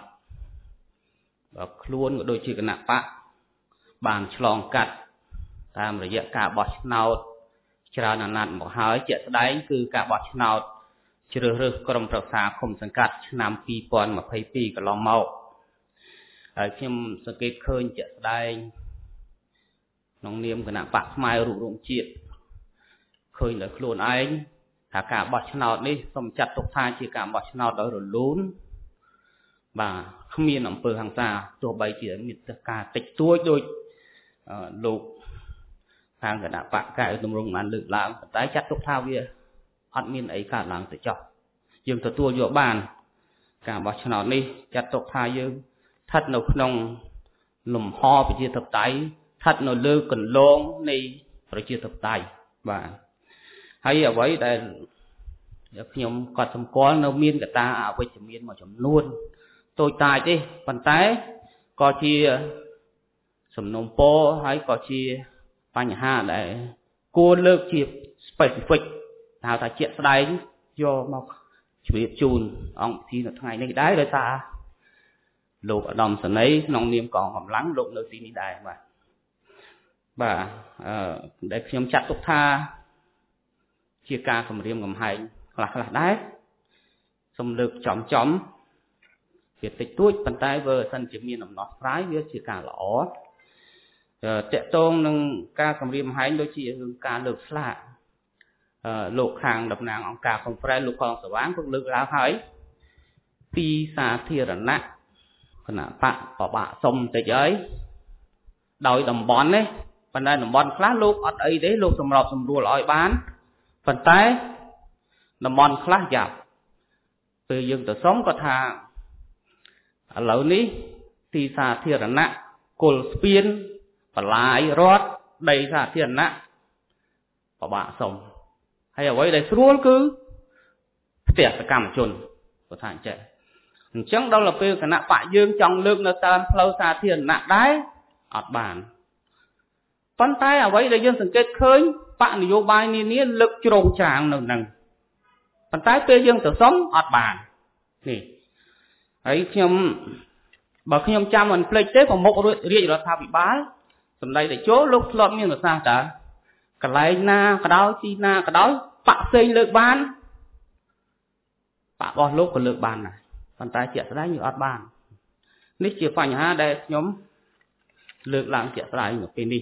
ខ្លួនក៏ដូចជាគណៈបកបានឆ្លងកាត់តាមរយៈការបោះឆ្នោតច្រើនអាណត្តិមកហើយជាក់ស្ដែងគឺការបោះឆ្នោតជ្រើសរើសក្រុមប្រឹក្សាឃុំសង្កាត់ឆ្នាំ2022កន្លងមកហើយខ្ញុំសង្កេតឃើញជាក់ស្ដែងក្នុងនាមគណៈបកផ្នែករួបរวมជាតិឃើញដល់ខ្លួនឯងថាការបោះឆ្នោតនេះសូមចាត់ទុកថាជាការបោះឆ្នោតដោយរលូនបាទគ្មានអំពើហិង្សាទោះបីជាមានការតិចតួចដោយលោកខាងគណៈបកកែទម្រង់បានលើកឡើងតែចាត់ទុកថាវាអត់មានអីកើតឡើងទៅចោះយើងទទួលយកបានការបោះឆ្នោតនេះចាត់ទុកថាយើងស្ថិតនៅក្នុងលំហប្រជាធិបតេយ្យស្ថិតនៅលើគន្លងនៃប្រជាធិបតេយ្យបាទហើយអ្វីដែលខ្ញុំក៏សម្គាល់នៅមានកត្តាអវិជ្ជមានមួយចំនួនតូចតាចទេប៉ុន្តែក៏ជាសំណុំពរហើយក៏ជាបញ្ហាដែលគួរលើកជា specific ហៅថាជាក់ស្ដែងយកមកជម្រាបជូនអង្គពិធីនៅថ្ងៃនេះដែរដោយសារលោកឧត្តមសេនីយ៍ក្នុងនាមកងកម្លាំងលោកនៅទីនេះដែរបាទដែលខ្ញុំចាត់ទុកថាជាការគម្រាមកំហែងខ្លះដែរសូមលើកចំវាតិចតួចប៉ុន្តែបើសិនជាមានដំណោះស្រាយវាជាការល្អតកតងនឹងការគម្រាមកំហែងដូចជារឿងការលើកស្លាកលោកខាងតំណាងអង្គការ Conference លោកខងសវាងក៏លើកឡើងហើយទីសាធារណៈគណៈបកបបាក់សុំតិចហើយដោយតំបន់នេះប៉ុន្តែតំបន់ខ្លះលោកអត់អីទេលោកសម្របសម្រួលឲ្យបានប៉ុន្តែតំបន់ខ្លះយ៉ាប់ពេលយើងទៅសុំក៏ថាឥឡូវនេះទីសាធារណៈគុលស្ពានបន្លាយរដ្ឋដីសាធារណៈបបាក់សុំហើយអ្វីដែលស្រួលគឺផ្ទះសកម្មជនគាត់ថាអញ្ចឹងដល់ទៅពេលគណៈបកយើងចង់លើកនៅតាមផ្លូវសាធារណៈដែរអត់បានប៉ុន្តែអ្វីដែលយើងសង្កេតឃើញបកនយោបាយនានាលើកជ្រោងច្រាងនៅនឹងប៉ុន្តែពេលយើងទៅសុំអត់បាននេះហើយបើខ្ញុំចាំមិនភ្លេចទេប្រមុខរាជរដ្ឋាភិបាលសម្ដីតេជោលោកធ្លាប់មានប្រសាសន៍ថាកន្លែងណាក៏ដោយទីណាក៏ដោយបកផ្សេងលើកបានបករបស់លោកក៏លើកបានដែរប៉ុន្តែជាក់ស្ដែងយើងអត់បាននេះជាបញ្ហាដែលខ្ញុំលើកឡើងជាក់ស្ដែងនៅពេលនេះ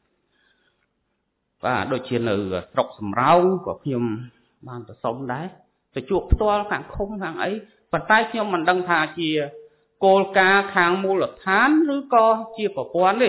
បាទដូចជានៅស្រុកសំរោងក៏ខ្ញុំបានទៅសុំដែរទៅជួបផ្ទាល់ខាងឃុំខាងអីប៉ុន្តែខ្ញុំមិនដឹងថាជាគោលការណ៍ខាងមូលដ្ឋានឬក៏ជាប្រព័ន្ធទេ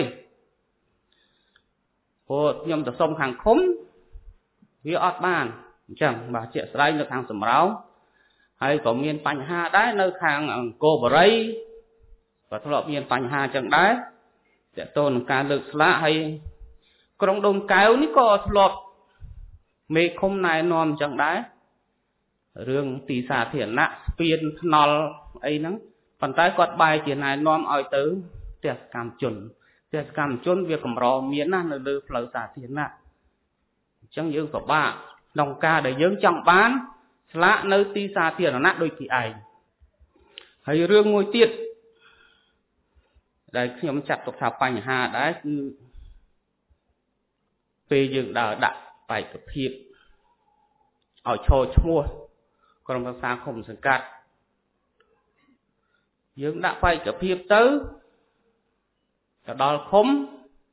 ព្រោះខ្ញុំទៅសុំខាងឃុំវាអត់បានអញ្ចឹងបាទជាក់ស្ដែងនៅខាងសំរោងហើយក៏មានបញ្ហាដែរនៅខាងអង្គរបរិយក៏ធ្លាប់មានបញ្ហាអញ្ចឹងដែរតើតើនឹងការលើកស្លាកហើយក្រុងដូនកែវនេះក៏ធ្លាប់មេឃុំណែនាំអញ្ចឹងដែររឿងទីសាធារណៈស្ពានថ្នល់អីហ្នឹងប៉ុន្តែគាត់បែរជាណែនាំឲ្យទៅផ្ទះសកម្មជនវាកម្រមានណាស់នៅលើផ្លូវសាធារណៈ chẳng dương của bà nông ca để dương trong bán lạ nơi ti xa tiền là nát đôi kỳ ảnh hay rương ngôi tiết đây nhóm chặt tục thảo bánh hà đấy cứ về dương đào đặt bài tập hiệp ở trò chua còn bằng xa không sẵn cắt dương đã bài tập hiệp tới đó khống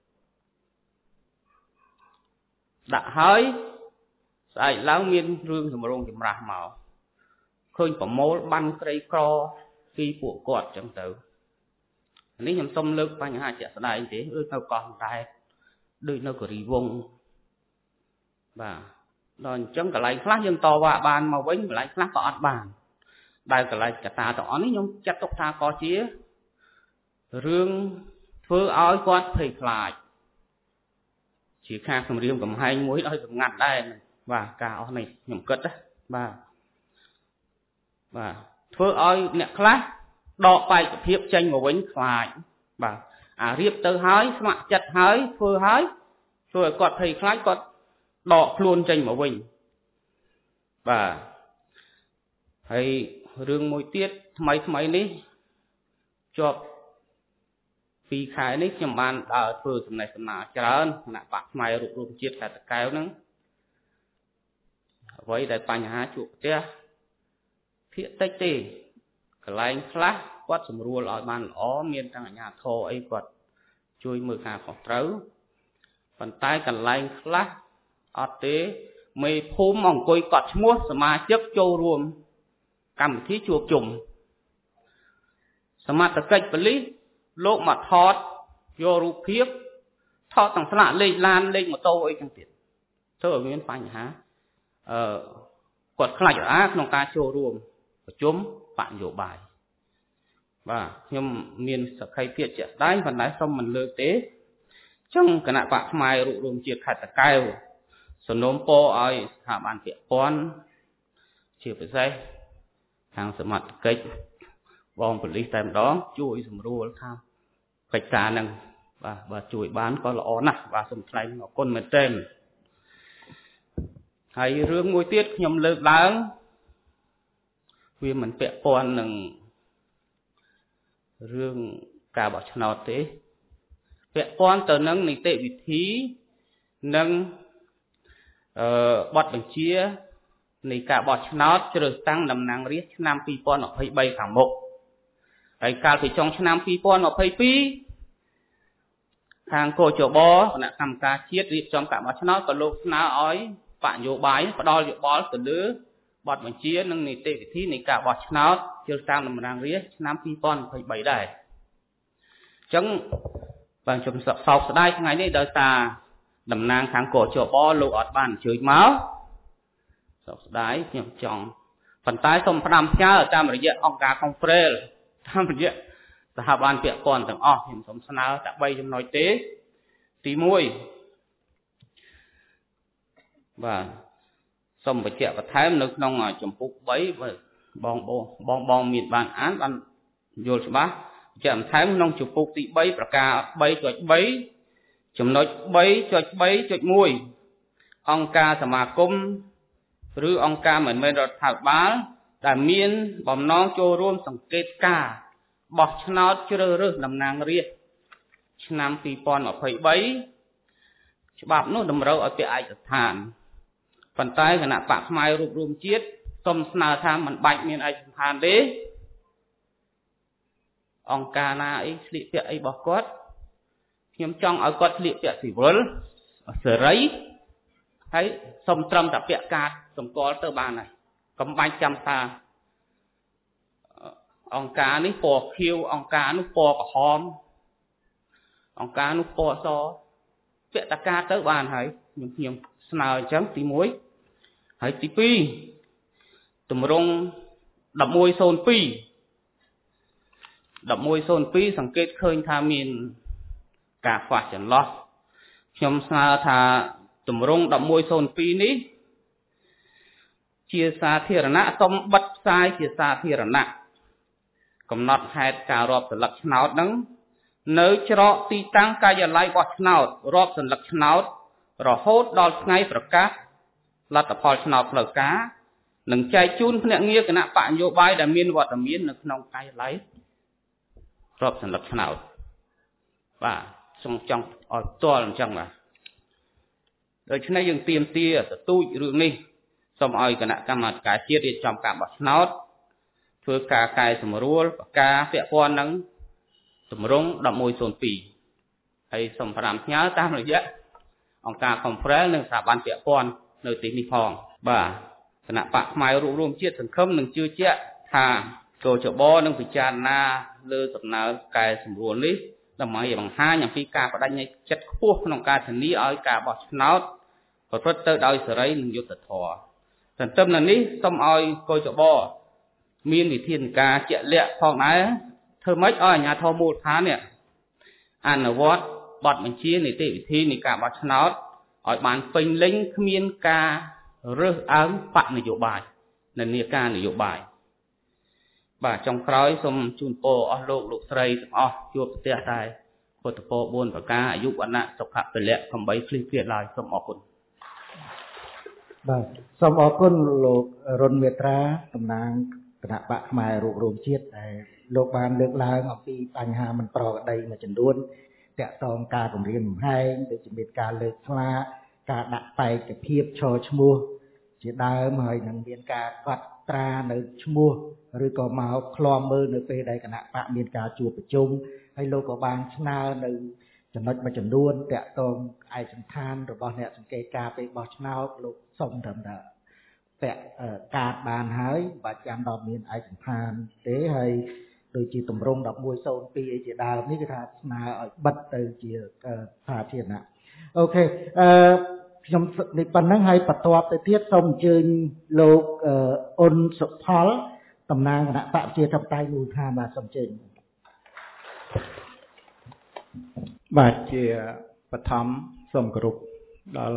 đã hơi sai lão miên rương thì mà rung chùm rạc màu khơi có mô băng cây co khi phụ quạt chẳng tử nếu nhằm xông lực bánh hai trẻ sẵn đại thế ước nào còn đại đôi nào có rì vùng và đòn chẳng cả lại khác dân to và bàn màu bánh lại khác có át bàn đại cả lại cả ta đó nếu nhóm chắc tốc ta có chía rương phơ áo quát thầy lại chỉ khác cầm riêng cầm hai muối ơi cầm ngặt đây và cả áo này nhầm cất đấy và phơ áo nè khác đọ bài của thiệp tranh của bánh lại và riệp tơ hái mặt chặt hái phơ hái rồi quạt thầy khác quạt đọ luôn tranh của mình và thầy rương môi tiết mấy ní cho vì khai ní nhầm bàn đào phơ tầm này tầm nào trả ơn nạ bạc mai rụt rụt chiết cả tất kéo nâng với đại bánh há chuột tía thiện tích tì cái lạnh khác quát sầm rùa lòi bàn ó miên trong nhà thô ấy quạt chui mưa hà phòng trấu phần tay cái lạnh khác ở tế mây phum mỏng côi quạt mua mà chất châu ruộng cầm thí chuột chùm mà ta cách lý lỗ mà thọt vô rụp khiếp thọt thằng phá lê lan lên một tô ấy chẳng tiện thơ ở nguyên phanh hả quật khai ở ác nông ta châu ruộng chốm bạn dỗ bài và nhưng miền sợ khai phiệt chạy đáy và đáy xong mình lơ tế trong cái nạ bạc mai rụ rùm triệt khai tạc cao sở nôm po ai hạ bàn tiệm con chiều phải dây thằng sở mặt cách vòng của lý tèm đó chui sầm rùa tham cách xa năng và chui bán có lõ nè và sầm xanh nó con mệt tên hay rương ngôi tiết nhầm lơ láng vì mình vẽ con nâng rương cả bảo cho nó thế vẽ con tờ nâng này tệ vị thí nâng bọt bằng chia này cả bảo cho nó cho được tăng nằm năng riết năm pi con ở phải bay cả một cái cả thì trong năm pi con ở phải pi hàng cổ chỗ bó là cầm cá chiết riết trong cả bảo cho nó có lúc nào ói bạn vô bái có đo vô bó từ đứa bọt bằng chia nâng này tệ vị thí này cả bọt cho nó chưa sang nằm năng riết năm pi con phải bay đây chẳng bằng trong sau đây ngày nay đời ta đầm nang kháng cổ chỗ bó lộ ọt bàn chửi máu sau đấy nhầm chọn phần tái xong phần năm cha ở ta mà diện ông cá không phê ta mà diện ta hạ bàn tiệm còn thằng nhầm sống sao nào đã bay trong nói tế tí mùi và xong phải chẹo và thái nước nông ngoài chồng phúc bấy và bong miền bàn án bàn vô cho bác chạm thái nông chụp phục tị bấy và cả bấy chuột bấy chấm nói bấy chuột mùi ông ca sầm mà cung rư ông ca mình rồi thảo bá đã miên bom non cho rôm sòng kết ca bọt nó chưa rư làm nàng riết năm pi pon ở phải bấy bạp nó đầm râu ở phía ai thản phần tay cái nạp bạc mai rụp rùm chiết xông nào tham mình bạch miên ai thản đế ông ca na ấy liệp tiệt ấy bỏ cốt nhưng trong ở cốt liệp tiệt thì vốn sờ rấy thấy sông trầm tập tiệt cát sông có tơ bàn này cầm bánh trăm ta ông ca nó phò khiêu ông ca nó phò cả hòm ông ca nó phò so tiệt ta ca tơ bàn hay nhưng nào chấm tí muối hay tí pi tụm rong đập môi xôn pi đập môi xôn piสังเกต khơi tha miền cả khoa chẳng lo nhom sa tha tụm rong đập môi xôn pi ní chia xa thiệt nã tôm bắt sai chia xa thiệt nã cầm nọt hạt cà rọp từ lật náo đắng nơi cho ti tăng ca giờ lại bọt náo rọp từ lật náo រហូតដល់ថ្ងៃប្រកាសលទ្ធផលឆ្នោតផ្លូវការនិងចែកជូនភ្នាក់ងារគណៈបកនយោបាយដែលមានវត្តមាននៅក្នុងការិយាល័យរាប់សន្លឹកឆ្នោតបាទចង់ឲ្យផ្ទាល់អញ្ចឹងបាទដូច្នេះយើងទាមទារទទូចរឿងនេះសូមឲ្យគណៈកម្មាធិការជាតិរៀបចំការបោះឆ្នោតធ្វើការកែសម្រួលប្រកាសពាក់ព័ន្ធនឹងទម្រង់1102ហើយសូម5ផ្ញើតាមរយៈអង្គការ Conference និងស្ថាប័នពាក់ព័ន្ធនៅទីនេះផងបាទគណៈបកផ្នែករួមជាតិសង្ឃឹមនឹងជឿជាក់ថាកោចបនឹងពិចារណាលើដំណើរកែសម្រួលនេះដើម្បីឲ្យបង្ហាញអំពីការបដិញ្ញាចិត្តខ្ពស់ក្នុងការធានាឲ្យការបោះឆ្នោតប្រព្រឹត្តទៅដោយសេរីនិងយុត្តិធម៌ទន្ទឹមនឹងនេះសូមឲ្យកោចបមានវិធានការជាក់លាក់ផងដែរធ្វើម៉េចឲ្យអាជ្ញាធរមូលដ្ឋាននេះអនុវត្តបទបញ្ជានីតិវិធីនៃការបោះឆ្នោតឲ្យបានពេញលេញគ្មានការរើសអើងបកនយោបាយនិន្នាការនយោបាយបាទចុងក្រោយសូមជូនពរអស់លោកស្រីទាំងអស់ជួបផ្ទះតែពុទ្ធពរ4ប្រការអាយុវណ្ណៈសុខៈពលៈកំបីភ្លីភ្លាតឡើយសូមអរគុណបាទសូមអរគុណលោករុនមេត្រាតំណាងគណៈបកផ្នែករួមជាតិដែលលោកបានលើកឡើងអំពីបញ្ហាមិនប្រក្រតីមួយចំនួនតាក់ទងការគម្រាមកំហែងដូចជាមានការលើកស្លាកការដាក់បែកភាពឈរឈ្មោះជាដើមហើយនឹងមានការកត់ត្រានៅឈ្មោះឬក៏មកឃ្លាំមើលនៅពេលដែលគណៈបកមានការជួបប្រជុំហើយលោកក៏បានស្នើនៅចំណុចមួយចំនួនតាក់ទងឯកសណ្ឋានរបស់អ្នកសង្កេតការពេលបោះឆ្នោតលោកសុំត្រឹមតែពាក់កាតបានហើយបាច់ចាំដល់មានឯកសណ្ឋានទេហើយដូចជាទម្រង់1102អីជាដើមនេះគឺថាស្នើឲ្យបិទទៅជាសាធារណៈអូខេខ្ញុំនេះប៉ុណ្ណឹងហើយបន្ទាប់ទៅទៀតសូមអញ្ជើញលោកអ៊ុនសុផលតំណាងគណៈបកប្រជាធិបតេយ្យមូលដ្ឋានបាទសូមអញ្ជើញបាទជាបឋមសូមគោរពដល់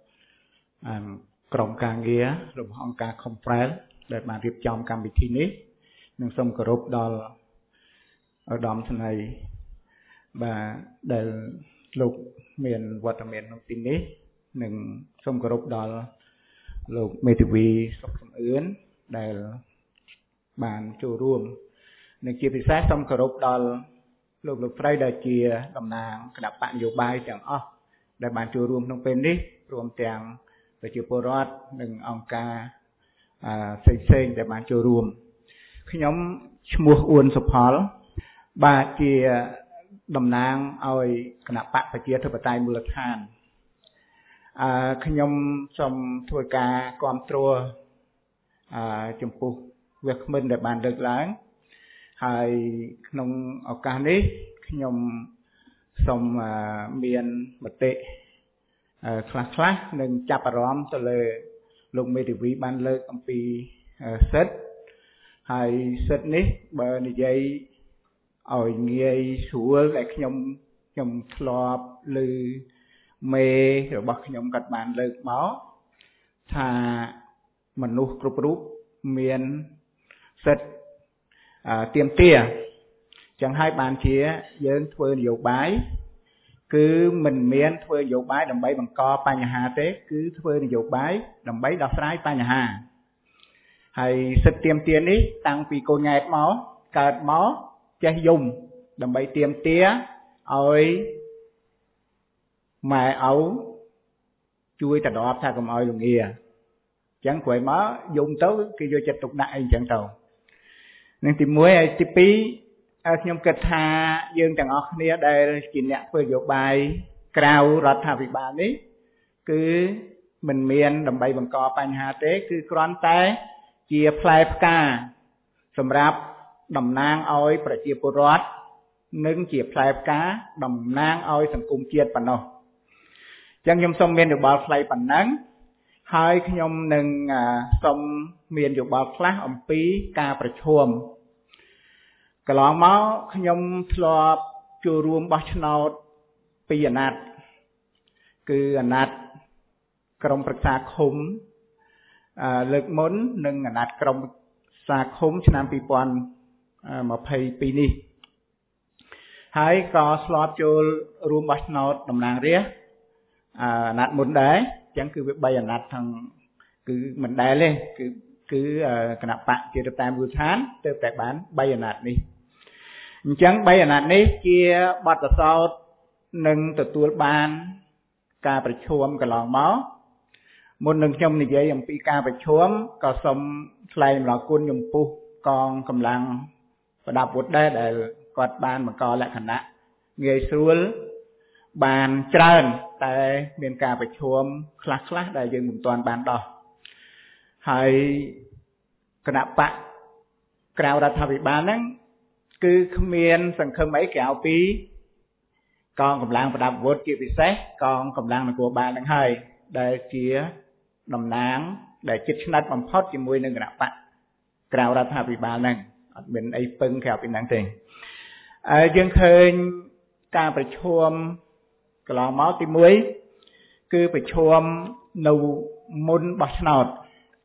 ក្រុមការងាររបស់អង្គការ Conference ដែលបានរៀបចំកម្មវិធីនេះនិងសូមគោរពដល់ឧត្តមសេនីយ៍បាទដែលលោកមានវត្តមានក្នុងទីនេះនិងសូមគោរពដល់លោកមេធាវីសុខសំអឿនដែលបានចូលរួមនិងជាពិសេសសូមគោរពដល់លោកស្រីដែលជាតំណាងគណៈបកនយោបាយទាំងអស់ដែលបានចូលរួមក្នុងពេលនេះរួមទាំងប្រជាពលរដ្ឋនិងអង្គការផ្សេងៗដែលបានចូលរួមខ្ញុំឈ្មោះអ៊ួនសុផលបាទជាតំណាងឲ្យគណៈបកប្រជាធិបតេយ្យមូលដ្ឋានខ្ញុំសូមធ្វើការគាំទ្រចំពោះវាគ្មិនដែលបានលើកឡើងហើយក្នុងឱកាសនេះខ្ញុំសូមមានមតិខ្លះនឹងចាប់អារម្មណ៍ទៅលើលោកមេធាវីបានលើកអំពីសិទ្ធិហើយសិទ្ធិនេះបើនិយាយឲ្យងាយស្រួលដែលខ្ញុំធ្លាប់ឮមេរបស់ខ្ញុំគាត់បានលើកមកថាមនុស្សគ្រប់រូបមានសិទ្ធិទាមទារចឹងហើយបានជាយើងធ្វើនយោបាយគឺមិនមានធ្វើនយោបាយដើម្បីបង្កបញ្ហាទេគឺធ្វើនយោបាយដើម្បីដោះស្រាយបញ្ហាហើយសិទ្ធិទាមទារនេះតាំងពីកូនង៉ែតមកកើតមកចេះយំដើម្បីទាមទារឲ្យម៉ែឪជួយតដបថាកុំឲ្យលងាអញ្ចឹងក្រោយមកយំទៅគេយកចិត្តទុកដាក់អីអញ្ចឹងទៅនឹងទី1ហើយទី2ខ្ញុំគិតថាយើងទាំងអស់គ្នាដែលជាអ្នកធ្វើនយោបាយក្រៅរដ្ឋាភិបាលនេះគឺមិនមានដើម្បីបង្កបញ្ហាទេគឺគ្រាន់តែជាផ្លែផ្កាសម្រាប់តំណាងឲ្យប្រជាពលរដ្ឋនិងជាផ្លែផ្កាតំណាងឲ្យសង្គមជាតិប៉ុណ្ណោះអញ្ចឹងខ្ញុំសូមមានយោបល់ខ្លីប៉ុណ្ណឹងហើយខ្ញុំនឹងសូមមានយោបល់ខ្លះអំពីការប្រឈមកន្លងមកខ្ញុំធ្លាប់ចូលរួមបោះឆ្នោតពីអាណត្តិគឺអាណត្តិក្រុមប្រឹក្សាឃុំលើកមុននិងអាណត្តិក្រុមប្រឹក្សាឃុំឆ្នាំ2022នេះហើយក៏ធ្លាប់ចូលរួមបោះឆ្នោតតំណាងរាស្ត្រអាណត្តិមុនដែរអញ្ចឹងគឺវា3អាណត្តិទាំងគឺមិនដែលទេគឺគណៈបកជាទៅតាមមូលដ្ឋានទើបតែបាន3អាណត្តិនេះអញ្ចឹង3អាណត្តិនេះជាបទពិសោធន៍នឹងទទួលបានការប្រជុំកន្លងមកមុននឹងខ្ញុំនិយាយអំពីការប្រជុំក៏សូមថ្លែងអំណរគុណចំពោះកងកម្លាំងប្រដាប់អាវុធដែរដែលគាត់បានបង្កលក្ខណៈងាយស្រួលបានច្រើនតែមានការប្រជុំខ្លះដែលយើងមិនទាន់បានដោះហើយគណៈបកក្រៅរដ្ឋាភិបាលហ្នឹងគឺគ្មានសង្ឃឹមអីក្រៅពីកងកម្លាំងប្រដាប់អាវុធជាពិសេសកងកម្លាំងនគរបាលហ្នឹងហើយដែលជាតំណាងដែលជិតឆ្និតបំផុតជាមួយនឹងគណៈបកក្រៅរដ្ឋាភិបាលហ្នឹងអត់មានអីពឹងក្រៅពីហ្នឹងទេយើងឃើញការប្រជុំកន្លងមកទី1គឺប្រជុំនៅមុនបោះឆ្នោត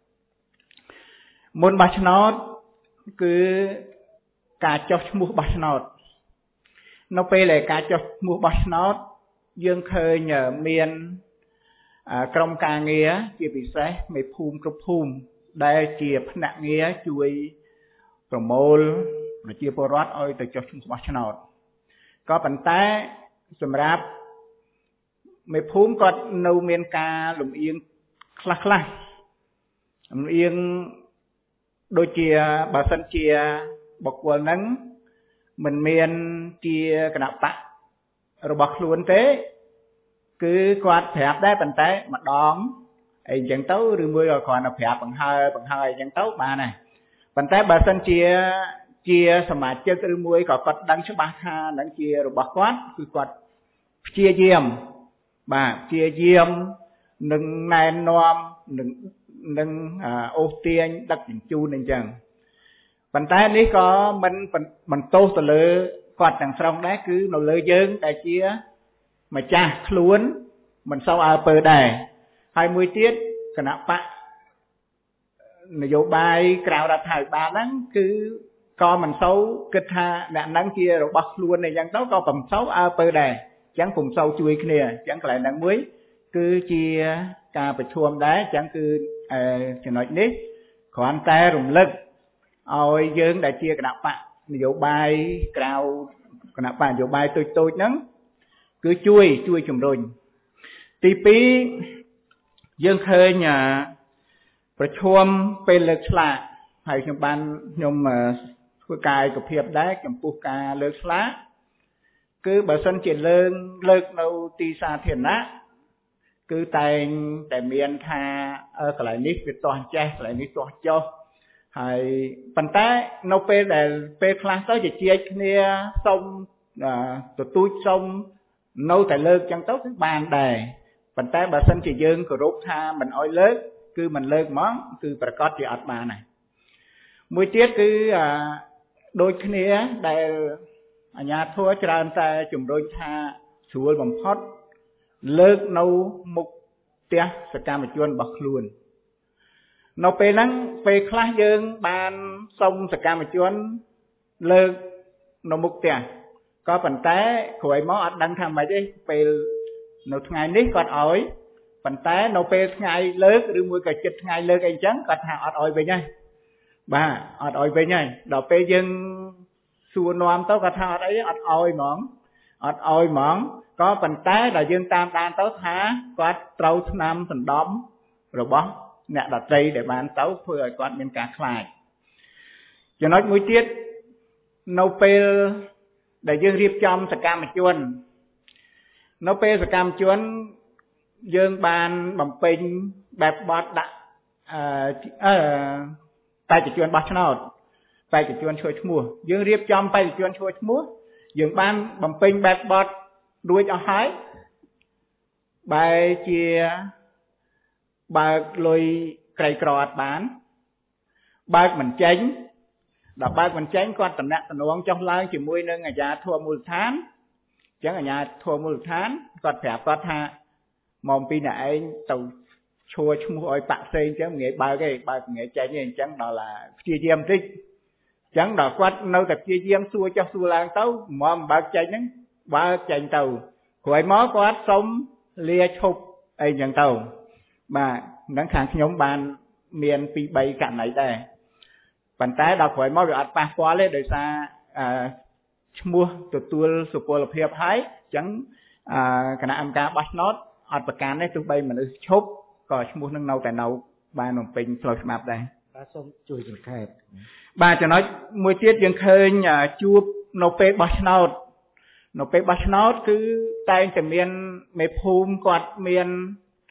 មុនបោះឆ្នោតគឺការចុះឈ្មោះបោះឆ្នោតនៅពេលដែលការចុះឈ្មោះបោះឆ្នោតយើងឃើញមានក្រុមការងារជាពិសេសមេភូមិគ្រប់ភូមិដែលជាភ្នាក់ងារជួយប្រមូលប្រជាពលរដ្ឋឲ្យទៅចុះឈ្មោះបោះឆ្នោតក៏ប៉ុន្តែសម្រាប់មេភូមិគាត់នៅមានការលំអៀងខ្លះលំអៀងដូចជាបើសិនជាបុគ្គលហ្នឹងមិនមានជាគណៈបករបស់ខ្លួនទេគឺគាត់ប្រាប់ដែរប៉ុន្តែម្ដងអីអញ្ចឹងទៅឬមួយក៏គ្រាន់តែប្រាប់បង្ហើយអញ្ចឹងទៅបានដែរប៉ុន្តែបើសិនជាសមាជិកឬមួយក៏គាត់ដឹងច្បាស់ថានឹងជារបស់គាត់គឺគាត់ព្យាយាមនឹងណែនាំនឹងអូសទាញដឹកជញ្ជូនអញ្ចឹងប៉ុន្តែនេះក៏មិនទោសទៅលើគាត់ទាំងស្រុងដែរគឺនៅលើយើងដែលជាម្ចាស់ខ្លួនមិនសូវអើពើដែរហើយមួយទៀតគណៈបកនយោបាយក្រៅរដ្ឋាភិបាលហ្នឹងគឺក៏មិនសូវគិតថាអ្នកហ្នឹងជារបស់ខ្លួនអីចឹងទៅក៏មិនសូវអើពើដែរអញ្ចឹងពុំសូវជួយគ្នាអញ្ចឹងកន្លែងហ្នឹងមួយគឺជាការប្រឈមដែរអញ្ចឹងគឺចំណុចនេះគ្រាន់តែរំលឹកឲ្យយើងដែលជាគណៈបកនយោបាយក្រៅគណៈបកនយោបាយតូចហ្នឹងគឺជួយជំរុញទី2យើងឃើញប្រឈមពេលលើកស្លាកហើយខ្ញុំធ្វើកាយកភាពដែរចំពោះការលើកស្លាកគឺបើសិនជាលើកនៅទីសាធារណៈគឺតែងតែមានថាកន្លែងនេះវាទាស់ចេះកន្លែងនេះទាស់ចុះហើយប៉ុន្តែនៅពេលខ្លះទៅជជែកគ្នាសុំទទូចសុំនៅតែលើកចឹងទៅគឺបានដែរប៉ុន្តែបើសិនជាយើងគោរពថាមិនអោយលើកគឺមិនលើកហ្មងគឺប្រកាសជាអត់បានដែរមួយទៀតគឺដូចគ្នាដែលអាជ្ញាធរច្រើនតែជំរុញថាស្រួលបំផុតលើកនៅមុខផ្ទះសកម្មជនរបស់ខ្លួននៅពេលហ្នឹងពេលខ្លះយើងបានសុំសកម្មជនលើកនៅមុខផ្ទះក៏ប៉ុន្តែក្រោយមកអត់ដឹងថាម៉េចទេពេលនៅថ្ងៃនេះគាត់ឲ្យប៉ុន្តែនៅពេលថ្ងៃលើកឬមួយក៏ជិតថ្ងៃលើកអីចឹងគាត់ថាអត់ឲ្យវិញហើយបាទអត់ឲ្យវិញហើយដល់ពេលយើងសួរនាំទៅគាត់ថាអត់អីអត់ឲ្យហ្មងក៏ប៉ុន្តែដល់យើងតាមដានទៅថាគាត់ត្រូវថ្នាំសណ្ដំរបស់អ្នកដតីដែលបានទៅធ្វើឲ្យគាត់មានការខ្លាចចំណុចមួយទៀតនៅពេលដែលយើងរៀបចំសកម្មជននៅពេលសកម្មជនយើងបានបំពេញបែបបទដាក់បេក្ខជនបោះឆ្នោតបេក្ខជនឈ្មោះឈ្មោះយើងរៀបចំបេក្ខជនឈ្មោះឈ្មោះយើងបានបំពេញបែបបទរួចអស់ហើយបែរជាបើកលុយក្រីក្រអត់បានបើកមិនចេញដល់បើកមិនចេញគាត់តំណាក់តំណងចុះឡើងជាមួយនឹងអាជ្ញាធរមូលដ្ឋានអញ្ចឹងអាជ្ញាធរមូលដ្ឋានគាត់ប្រាប់គាត់ថាមកពីអ្នកឯងទៅឈួរឈ្មោះឲ្យបាក់ផ្សេងអញ្ចឹងងាយបើកទេបើកងាយចេញទេអញ្ចឹងដល់ព្យាយាមបន្តិចអញ្ចឹងដល់គាត់នៅតែព្យាយាមសួរចុះសួរឡើងទៅមកបើកចេញហ្នឹងបើកចេញទៅក្រោយមកគាត់សុំ lia chụp ấy chẳng tàu mà nắng kháng nhóm ban miền pi bay cả này đây bàn tay đọc hỏi máu được pa qua lên đời xa mua tụt tua sụp lập hiệp hái chẳng cái nào cá bắt nót ọt bạc can đấy tụi bay mà nó chốt còn mua nâng nâu tại nâu ba nồng pin flow map đây ba xong chui từng kẹp ba cho nói mùi tiết dương khơi nhà chua nâu pe bắt nót cứ tay từ miền mê phum quạt miền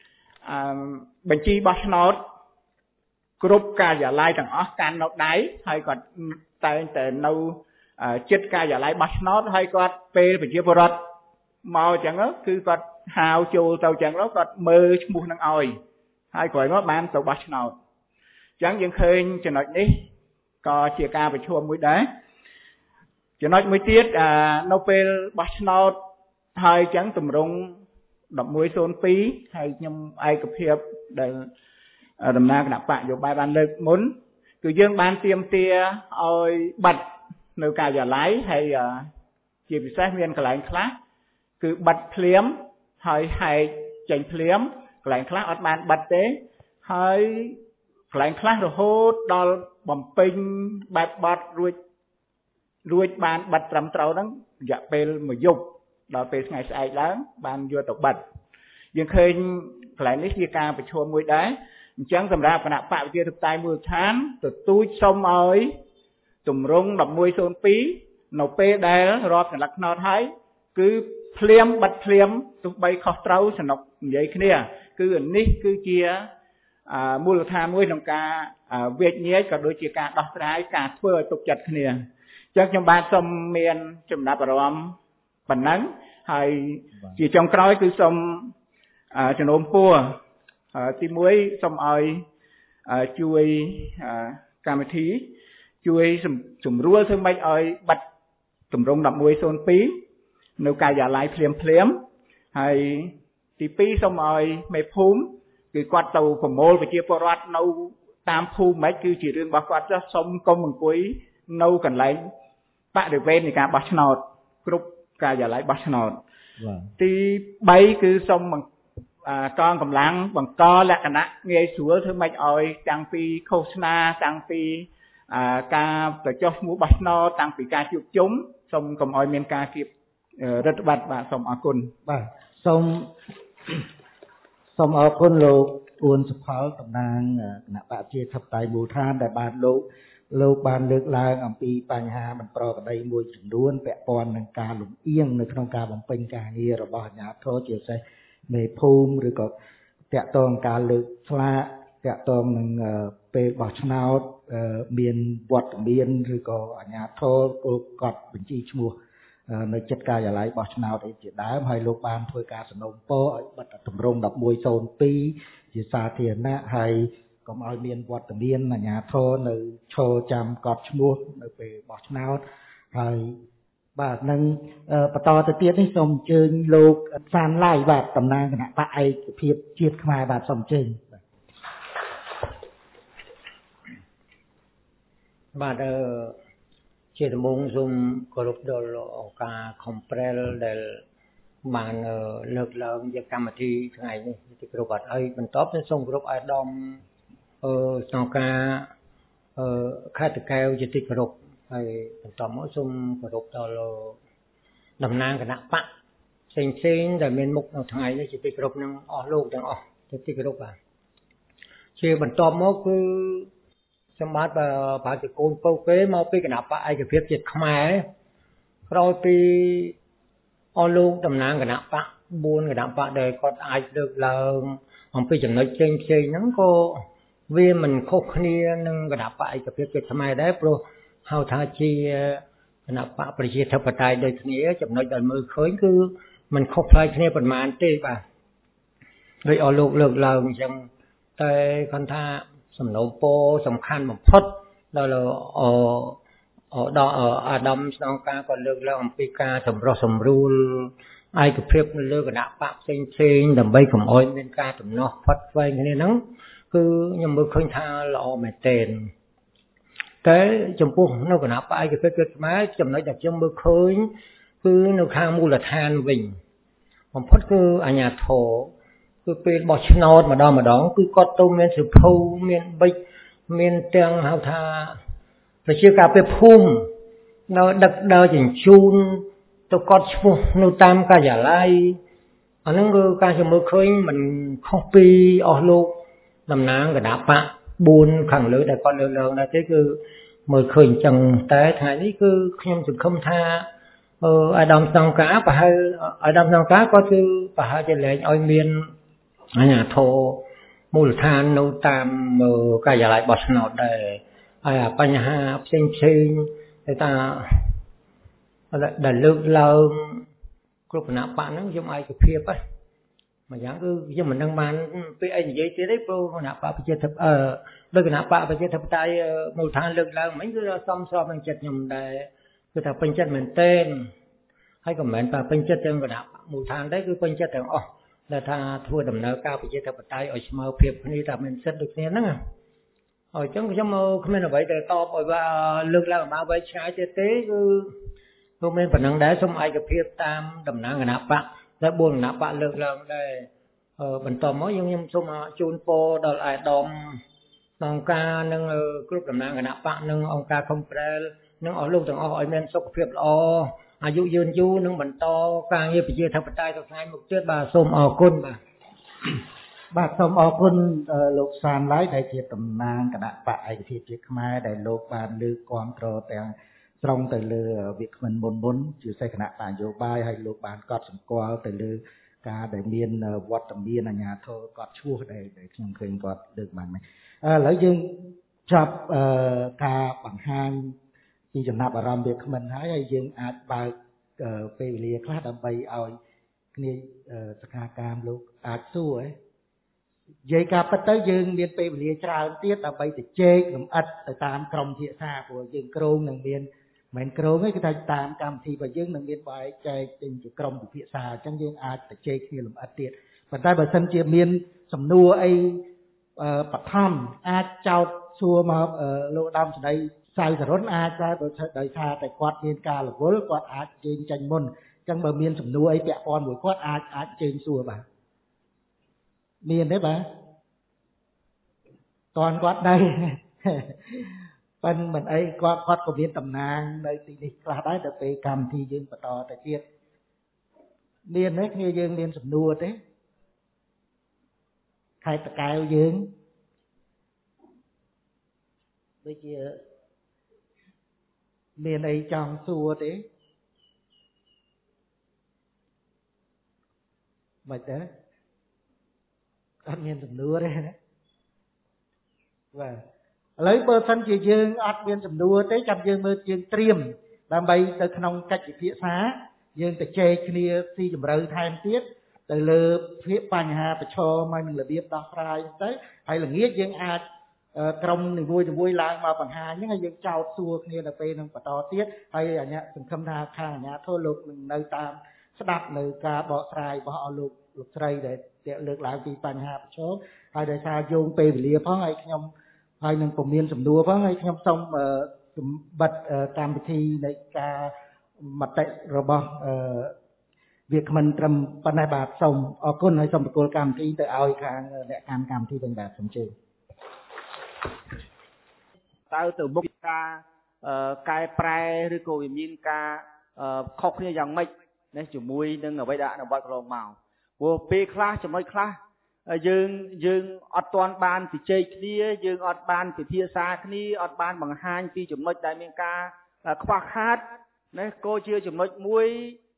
bệnh chi bắt nót group ca giả lai thằng ó can nót đáy hay còn tay từ nâu chết ca giả lại bắt nó hay có pe phải chia bọt màu chẳng đó cứ có hào chù tàu chẳng đó có mơ mua năng oi hay gọi nó bán tàu bắt nó chẳng những khơi cho nói đi có chia ca phải chua mũi đá cho nói mới tiết nô pe bắt nó hay chẳng tùm rung đập mũi xôn phí hay nhưng ai cập hiệp để đầm na cái bạn vô bài bàn lực muốn cứ dương ban tiêm tia oi bật nơi cả giả lái hay chỉ bị sát nguyên cái lạnh khác cứ bật phím hay chỉnh phím cái lạnh khác ở bàn bật thế hay cái lạnh khác rồi hốt đo bầm pin bật ruồi bàn bật trầm trâu đó dạ pel mà dục đo pel ngày sai lớn bàn vô tộc bật nhưng khi cái lạnh lấy kia ca phải chua mũi đá chẳng tầm ra cái nạp phạm kia thực tại 10 tháng từ túi xong rồi tùm rung đập môi xôn phí nấu pe đá rọp thành lắc nọt hay cứ phèm bật phèm tụi bay khó trâu sẽ nọc vậy kia cứ ní cứ chia mua lợn tham nuôi trong cả việt nhé cả đôi chia cả đọc trái cả phơi tục chặt kia chắc trong ba sông miền chùm nạp ròm bản nắng hay chỉ trong cõi cứ sông trên ôm pua tí muối sông ơi chui cam thí chui sum rùa thương mấy ơi bật tùm rung đập môi xôn phí nếu cài giả lại phèm hay tí phí xong rồi mày phúm cứ quạt tàu phẩm mô và chia phô rát nâu tam phu mấy cứ chỉ riêng bà quạt ra xong công bằng cuối nâu cần lấy bạn được ven thì cả bắt nọt group cài giả lại bắt nọt tí bay cứ xong bằng con cầm lăng bằng co là cả nát nghe xuống thương mấy ơi trang phi khâu na trang phi ca để cho mua bát no tăngពីការជួបជុំសូមកុំឲ្យមានការគៀបរដ្ឋបတ်បាទសូមអរគុណបាទសូមអរគុណលោកអួនសុផលតំណាងគណៈបព្វជិធិបតេយ្យមូលដ្ឋានដែលបានលោកបានលើកឡើងអំពីបញ្ហាមិនប្រក្រតីមួយចំនួនពាក់ព័ន្ធនឹងការលំអៀងនៅក្នុងការបំពេញការងាររបស់អាជ្ញាធរជាពិសេសមេភូមិឬក៏តាក់ទងការលើកស្លាកតាក់ទងនឹងពេលបោះឆ្នោតមានវត្តមានឬក៏អាជ្ញាធរកត់បញ្ជីឈ្មោះនៅចិត្តការិយាល័យបោះឆ្នោតអីជាដើមហើយលោកបានធ្វើការសំណូមពរឲ្យបិទទម្រង់1102ជាសាធារណៈហើយកុំឲ្យមានវត្តមានអាជ្ញាធរនៅឈរចាំកត់ឈ្មោះនៅពេលបោះឆ្នោតហើយបាទនឹងបន្តទៅទៀតនេះសូមអញ្ជើញលោកសានឡៃបាទតំណាងគណៈបកឯកភាពជាតិខ្មែរបាទសូមអញ្ជើញបាទជាដំបូងសូមគោរពដល់អង្គការខំប្រែលដែលបានលើកឡើងជាកម្មវិធីថ្ងៃនេះទីគ្រប់បាទហើយបន្ទាប់ទៅសូមគោរពអាដាមក្នុងការខេត្តតាកែវជាទីគោរពហើយបន្តមកសូមគោរពដល់តំណាងគណៈបកផ្សេងដែលមានមុខនៅថ្ងៃនេះជាទីគោរពនឹងអស់លោកទាំងអស់ជាទីគោរពបាទជាបន្តមកគឺសម្បត្តិបាជាកូនពៅគេមកពីគណៈបកឯកភាពជាតិខ្មែរក្រោយពីអស់លោកតំណាងគណៈបក4គណៈបកដែលគាត់អាចលើកឡើងអំពីចំណុចផ្សេងហ្នឹងក៏វាមិនខុសគ្នានឹងគណៈបកឯកភាពជាតិខ្មែរដែរព្រោះហៅថាជាគណៈបកប្រជាធិបតេយ្យដូចគ្នាចំណុចដែលមើលឃើញគឺมันខុសប្លែកគ្នាប៉ុន្មានទេបាទដោយអស់លោកលើកឡើងអញ្ចឹងតែគាត់ថាសំណូមពរសំខាន់បំផុតដល់អាដាមស្នងការក៏លើកឡើងអំពីការសម្រុះសម្រួលឯកភាពនៅលើគណៈបកផ្សេងដើម្បីកុំឲ្យមានការដំណោះផាត់ស្វែងគ្នាហ្នឹងគឺខ្ញុំមើលឃើញថាល្អមែនទែនតែចំពោះនៅគណៈបកឯកភាពជាតិខ្មែរចំណុចដែលខ្ញុំមើលឃើញគឺនៅខាងមូលដ្ឋានវិញបំផុតគឺអាជ្ញាធរគឺពេលបោះឆ្នោតម្ដងគឺគាត់ទៅមានសិភៅមានបិចមានទាំងហៅថាប្រជាការពារភូមិនៅដឹកដើរជញ្ជូនទៅគាត់ឈ្មោះនៅតាមការិយាល័យអាហ្នឹងគឺការជំនួសឃើញមិនខុសពីអស់លោកតំណាងគណៈបក4ខាងលើដែលគាត់លើកឡើងដែរទេគឺមើលឃើញអញ្ចឹងតែថ្ងៃនេះគឺខ្ញុំសង្ឃឹមថាអាដាមសង្ការប្រហែលអាដាមសង្ការក៏គឺប្រហែលជាលែងឲ្យមានអាជ្ញាធរមូលដ្ឋាននៅតាមការិយាល័យបោះឆ្នោតដែរហើយបញ្ហាផ្សេងតែថាដែលលើកឡើងគ្រប់គណៈបកហ្នឹងខ្ញុំឯកភាពហ៎មួយយ៉ាងគឺខ្ញុំមិនដឹងបានពេលអីនិយាយទៀតទេព្រោះគណៈបកប្រជាធិបតេយ្យដោយគណៈបកប្រជាធិបតេយ្យមូលដ្ឋានលើកឡើងមិញគឺសមស្របនឹងចិត្តខ្ញុំដែរគឺថាពេញចិត្តមែនទែនហើយក៏មិនមែនថាពេញចិត្តទាំងគណៈមូលដ្ឋានដែរគឺពេញចិត្តទាំងអស់ដែលថាធ្វើដំណើរការប្រជាធិបតេយ្យឲ្យស្មើភាពគ្នាថាមានសិទ្ធិដូចគ្នាហ្នឹងហើយអញ្ចឹងខ្ញុំគ្មានអ្វីដែលតបឲ្យว่าលើកឡើងមកវិញឆ្ងាយទៀតទេគឺមានប៉ុណ្ណឹងដែរសូមឯកភាពតាមតំណាងគណៈបកដែល4គណៈបកលើកឡើងដែរបន្តមកខ្ញុំសូមជូនពរដល់អាយដាមក្នុងការនឹងគ្រប់តំណាងគណៈបកនិងអង្គការ Comprel និងអស់លោកទាំងអស់ឲ្យមានសុខភាពល្អអាយុយឺនយូរនិងបន្តការងារប្រជាធិបតេយ្យទៅថ្ងៃមុខទៀតបាទសូមអរគុណបាទសូមអរគុណលោកសានឡាយដែលជាតំណាងគណៈបកឯកភាពជាតិខ្មែរដែលលោកបានលើកគាំទ្រទាំងត្រង់ទៅលើវិក្កាមមុនជាសេចក្ដីគណៈនយោបាយហើយលោកបានកត់សម្គាល់ទៅលើការដែលមានវត្តមានអាជ្ញាធរគាត់ឈ្មោះដែលខ្ញុំឃើញគាត់លើកបានមកឥឡូវយើងចាប់ការបង្ហាញពីចំណាប់អារម្មណ៍វាគ្មិនហើយយើងអាចបើកពេលវេលាខ្លះដើម្បីឲ្យគ្នាសកម្មកម្មលោកអាចសួរនិយាយការពិតទៅយើងមានពេលវេលាច្រើនទៀតដើម្បីទៅជែកលម្អិតទៅតាមក្រុមភាសាព្រោះយើងក្រុងនឹងមានមិនក្រុងទេគឺថាតាមកម្មវិធីរបស់យើងនឹងមានបែកចែកចេញជាក្រុមពិភាក្សាអញ្ចឹងយើងអាចទៅជែកគ្នាលម្អិតទៀតប៉ុន្តែបើសិនជាមានសំណួរអីបឋមអាចចោទសួរមកលោកឧត្តមសេនីយ៍សៅសរុនអាចតែបើដោយសារតែគាត់មានការរវល់គាត់អាចជើញចាញ់មុនអញ្ចឹងបើមានសំណួរអីពាក់ព័ន្ធមួយគាត់អាចជើញសួរបាទមានទេបាទតន់គាត់ដែរប៉ិនមិនអីគាត់ក៏មានតំណាងនៅទីនេះខ្លះដែរទៅពេលកម្មវិធីយើងបន្តទៅទៀតមានទេគ្នាយើងមានសំណួរទេខេត្តតកែវយើងដូចជាមានអីចង់សួរទេមិនទេអត់មានសំណួរទេបាទឥឡូវបើសិនជាយើងអត់មានសំណួរទេចាំយើងមើលយើងត្រៀមដើម្បីទៅក្នុងកិច្ចពិភាក្សាយើងទៅជែកគ្នាស៊ីជម្រៅថែមទៀតទៅលើបញ្ហាប្រឈមហើយនឹងរបៀបដោះស្រាយទៅហើយល្ងាចយើងអាចក្រុមនីមួយឡើងមកបង្ហាញហ្នឹងហើយយើងចោទសួរគ្នានៅពេលនឹងបន្តទៀតហើយអាញាសង្ឃឹមថាខាងអាញាធរលោកនឹងនៅតាមស្ដាប់នៅការបកស្រាយរបស់អស់លោកស្រីដែលលើកឡើងពីបញ្ហាប្រឈមហើយដោយសារយោងពេលវេលាផងហើយខ្ញុំហើយនឹងពុំមានសំណួរផងហើយខ្ញុំសូមបិទកម្មវិធីនៃការមតិរបស់វាគ្មិនត្រឹមប៉ុណ្ណេះបាទសូមអរគុណហើយសូមបកគោលកម្មវិធីទៅឲ្យខាងអ្នកកម្មវិធីវិញបាទសូមជឿតើទៅមុខការកែប្រែឬក៏វាមានការខុសគ្នាយ៉ាងម៉េចនេះជាមួយនឹងអ្វីដែលអនុវត្តកន្លងមកព្រោះពេលខ្លះចំណុចខ្លះយើងអត់ទាន់បានជជែកគ្នាយើងអត់បានពិភាក្សាគ្នាអត់បានបង្ហាញពីចំណុចដែលមានការខ្វះខាតនេះក៏ជាចំណុចមួយ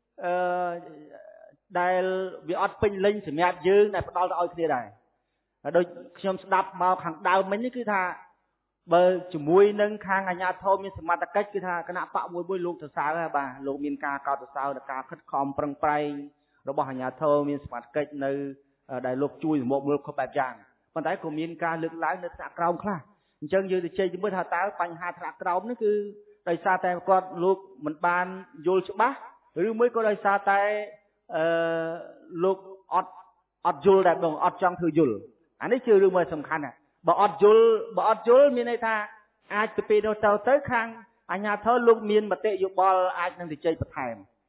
ដែលវាអត់ពេញលេញសម្រាប់យើងដែលផ្ដល់ទៅឲ្យគ្នាដែរដូចខ្ញុំស្ដាប់មកខាងដើមមិញនេះគឺថាបើជាមួយនឹងខាងអាជ្ញាធរមានសមត្ថកិច្ចគឺថាគណៈបកមួយលោកសរសើរហើយបាទលោកមានការកោតសរសើរដល់ការខិតខំប្រឹងប្រែងរបស់អាជ្ញាធរមានសមត្ថកិច្ចនៅដែលលោកជួយសម្របខ្លួនគ្រប់បែបយ៉ាងប៉ុន្តែក៏មានការលើកឡើងនៅថ្នាក់ក្រោមខ្លះអញ្ចឹងយើងទៅជែកជាមួយថាតើបញ្ហាថ្នាក់ក្រោមនេះគឺដោយសារតែគាត់លោកមិនបានយល់ច្បាស់ឬមួយក៏ដោយសារតែលោកអត់យល់តែម្ដងអត់ចង់ធ្វើយល់អានេះជារឿងមួយសំខាន់ណាស់បើអត់យល់មានន័យថាអាចទៅពេលនោះទៅខាងអាជ្ញាធរលោកមានមតិយោបល់អាចនឹងទៅជ័យបន្ថែម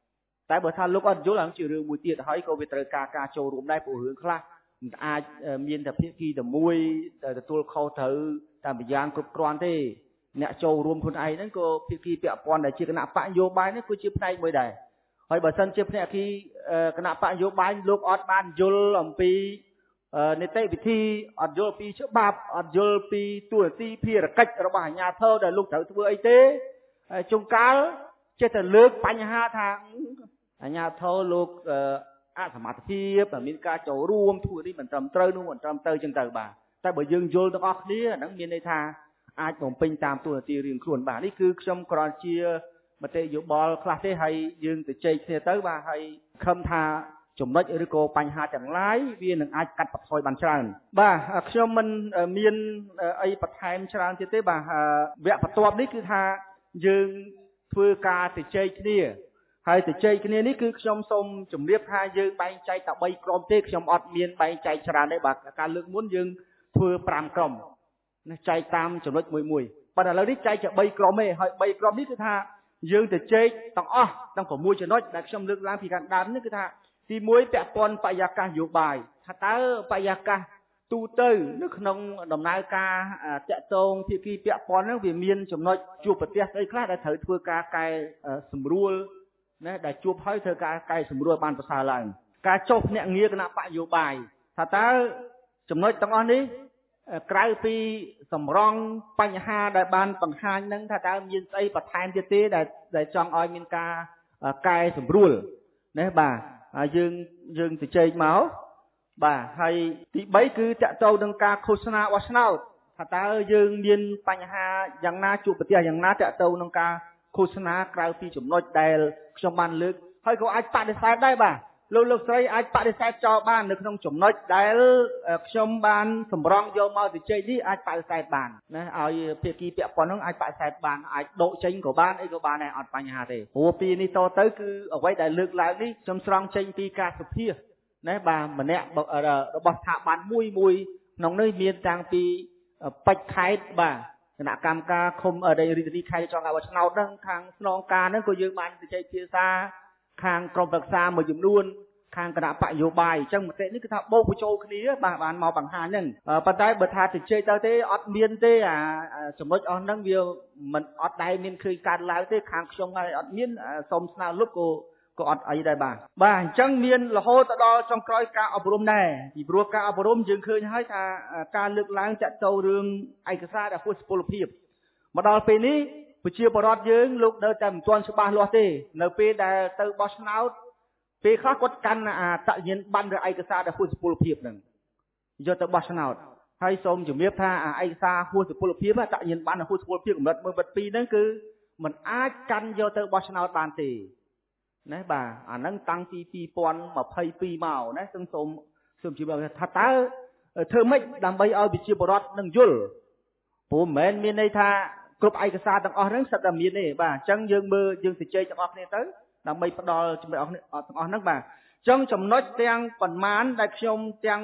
តែបើថាលោកអត់យល់អានឹងជារឿងមួយទៀតហើយក៏វាត្រូវការចូលរួមដែរព្រោះរឿងខ្លះមិនអាចមានតែភាគីតែមួយទទួលខុសត្រូវតាមម្យ៉ាងគ្រប់គ្រាន់ទេអ្នកចូលរួមខ្លួនឯងហ្នឹងក៏ភាគីពាក់ព័ន្ធដែលជាគណៈបកនយោបាយហ្នឹងគឺជាផ្នែកមួយដែរហើយបើសិនជាផ្នែកគណៈបកនយោបាយលោកអត់បានយល់អំពីនីតិវិធីអត់យល់ពីច្បាប់អត់យល់ពីទូរទស្សន៍ភារកិច្ចរបស់អាជ្ញាធរដែលលោកត្រូវធ្វើអីទេជួនកាលចេះតែលើកបញ្ហាថាអាជ្ញាធរលោកអសមត្ថភាពមានការចូលរួមធ្វើនេះមិនត្រឹមត្រូវនោះមិនត្រឹមត្រូវចឹងទៅបាទតែបើយើងយល់ទាំងអស់គ្នាហ្នឹងមានន័យថាអាចបំពេញតាមទូរទស្សន៍រៀងខ្លួនបាទនេះគឺខ្ញុំគ្រាន់ជាមតិយោបល់ខ្លះទេហើយយើងទៅជែកគ្នាទៅបាទហើយខំថាចំណុចឬក៏បញ្ហាទាំងឡាយវានឹងអាចកាត់បន្ថយបានច្រើនបាទខ្ញុំមិនមានអីបន្ថែមច្រើនទៀតទេបាទវគ្គបន្ទាប់នេះគឺថាយើងធ្វើការទៅជែកគ្នាហើយទៅជែកគ្នានេះគឺខ្ញុំសូមជម្រាបថាយើងបែងចែកតែ3ក្រុមទេខ្ញុំអត់មានបែងចែកច្រើនទេបាទការលើកមុនយើងធ្វើ5ក្រុមណាចែកតាមចំណុចមួយប៉ុន្តែឥឡូវនេះចែកជា3ក្រុមទេហើយ3ក្រុមនេះគឺថាយើងទៅជែកទាំងអស់ទាំង6ចំណុចដែលខ្ញុំលើកឡើងពីខាងដើមនេះគឺថាទី1ពាក់ព័ន្ធបរិយាកាសនយោបាយថាតើបរិយាកាសទូទៅនៅក្នុងដំណើរការតាក់ទងភាគីពាក់ព័ន្ធហ្នឹងវាមានចំណុចជួបប្រទះស្អីខ្លះដែលត្រូវធ្វើការកែសម្រួលណាដែលជួបហើយធ្វើការកែសម្រួលបានប្រសើរឡើងការចុះភ្នាក់ងារគណៈបកនយោបាយថាតើចំណុចទាំងអស់នេះក្រៅពីសម្រងបញ្ហាដែលបានបង្ហាញហ្នឹងថាតើមានស្អីបន្ថែមទៀតទេដែលចង់ឲ្យមានការកែសម្រួលណាបាទយើងទៅជែកមកបាទហើយទី3គឺតកតទៅនឹងការឃោសនាបោះឆ្នោតថាតើយើងមានបញ្ហាយ៉ាងណាជួបប្រទះយ៉ាងណាតកតទៅនឹងការឃោសនាក្រៅពីចំណុចដែលខ្ញុំបានលើកហើយក៏អាចបដិសេធដែរបាទលោកស្រីអាចបដិសេធចោលបាននៅក្នុងចំណុចដែលខ្ញុំបានសម្រង់យកមកទៅជែកនេះអាចបដិសេធបានណាឲ្យភាគីពាក់ព័ន្ធនោះអាចបដិសេធបានអាចដកចេញក៏បានអីក៏បានដែរអត់បញ្ហាទេព្រោះពីនេះតទៅគឺអ្វីដែលលើកឡើងនេះខ្ញុំស្រង់ចេញពីការសុភាណាបាទម្នាក់របស់ស្ថាប័នមួយក្នុងនេះមានតាំងពីពេជ្រខេត្តបាទគណៈកម្មការឃុំរាជធានីខេត្តចុងការបោះឆ្នោតហ្នឹងខាងស្នងការហ្នឹងក៏យើងបានទៅជែកភាសាខាងក្រុមប្រឹក្សាមួយចំនួនខាងគណៈបកនយោបាយអញ្ចឹងមតិនេះគឺថាបោកបញ្ចូលគ្នាបាទបានមកបង្ហាញហ្នឹងប៉ុន្តែបើថាទៅជែកទៅទេអត់មានទេចំណុចអស់ហ្នឹងវាមិនអត់ដែរមានឃើញកើតឡើងទេខាងខ្ញុំហើយអត់មានសូមស្នើលុបក៏អត់អីដែរបាទអញ្ចឹងមានរហូតទៅដល់ចុងក្រោយការអប់រំដែរពីព្រោះការអប់រំយើងឃើញហើយថាការលើកឡើងចាក់ទៅរឿងឯកសារដែលហួសសុពលភាពមកដល់ពេលនេះប្រជាពលរដ្ឋយើងលោកនៅតែមិនទាន់ច្បាស់លាស់ទេនៅពេលដែលទៅបោះឆ្នោតពេលខ្លះគាត់កាន់តញ្ញាណប័ណ្ណឬឯកសារដែលហួសសុពលភាពហ្នឹងយកទៅបោះឆ្នោតហើយសូមជំរាបថាឯកសារហួសសុពលភាពតញ្ញាណប័ណ្ណហួសសុពលភាពកម្រិត1កម្រិត2ហ្នឹងគឺมันអាចកាន់យកទៅបោះឆ្នោតបានទេណាបាទអាហ្នឹងតាំងពី2022មកណាសូមជំរាបថាតើធ្វើម៉េចដើម្បីឲ្យប្រជាពលរដ្ឋនឹងយល់ព្រោះមិនមែនមានន័យថាគ្រប់ឯកសារទាំងអស់ហ្នឹងសិតតែមានទេបាទអញ្ចឹងយើងមើលយើងទៅជែកទាំងអស់គ្នាទៅដើម្បីផ្ដល់ចំណុចទាំងអស់ហ្នឹងបាទអញ្ចឹងចំណុចទាំងប៉ុន្មានដែលខ្ញុំទាំង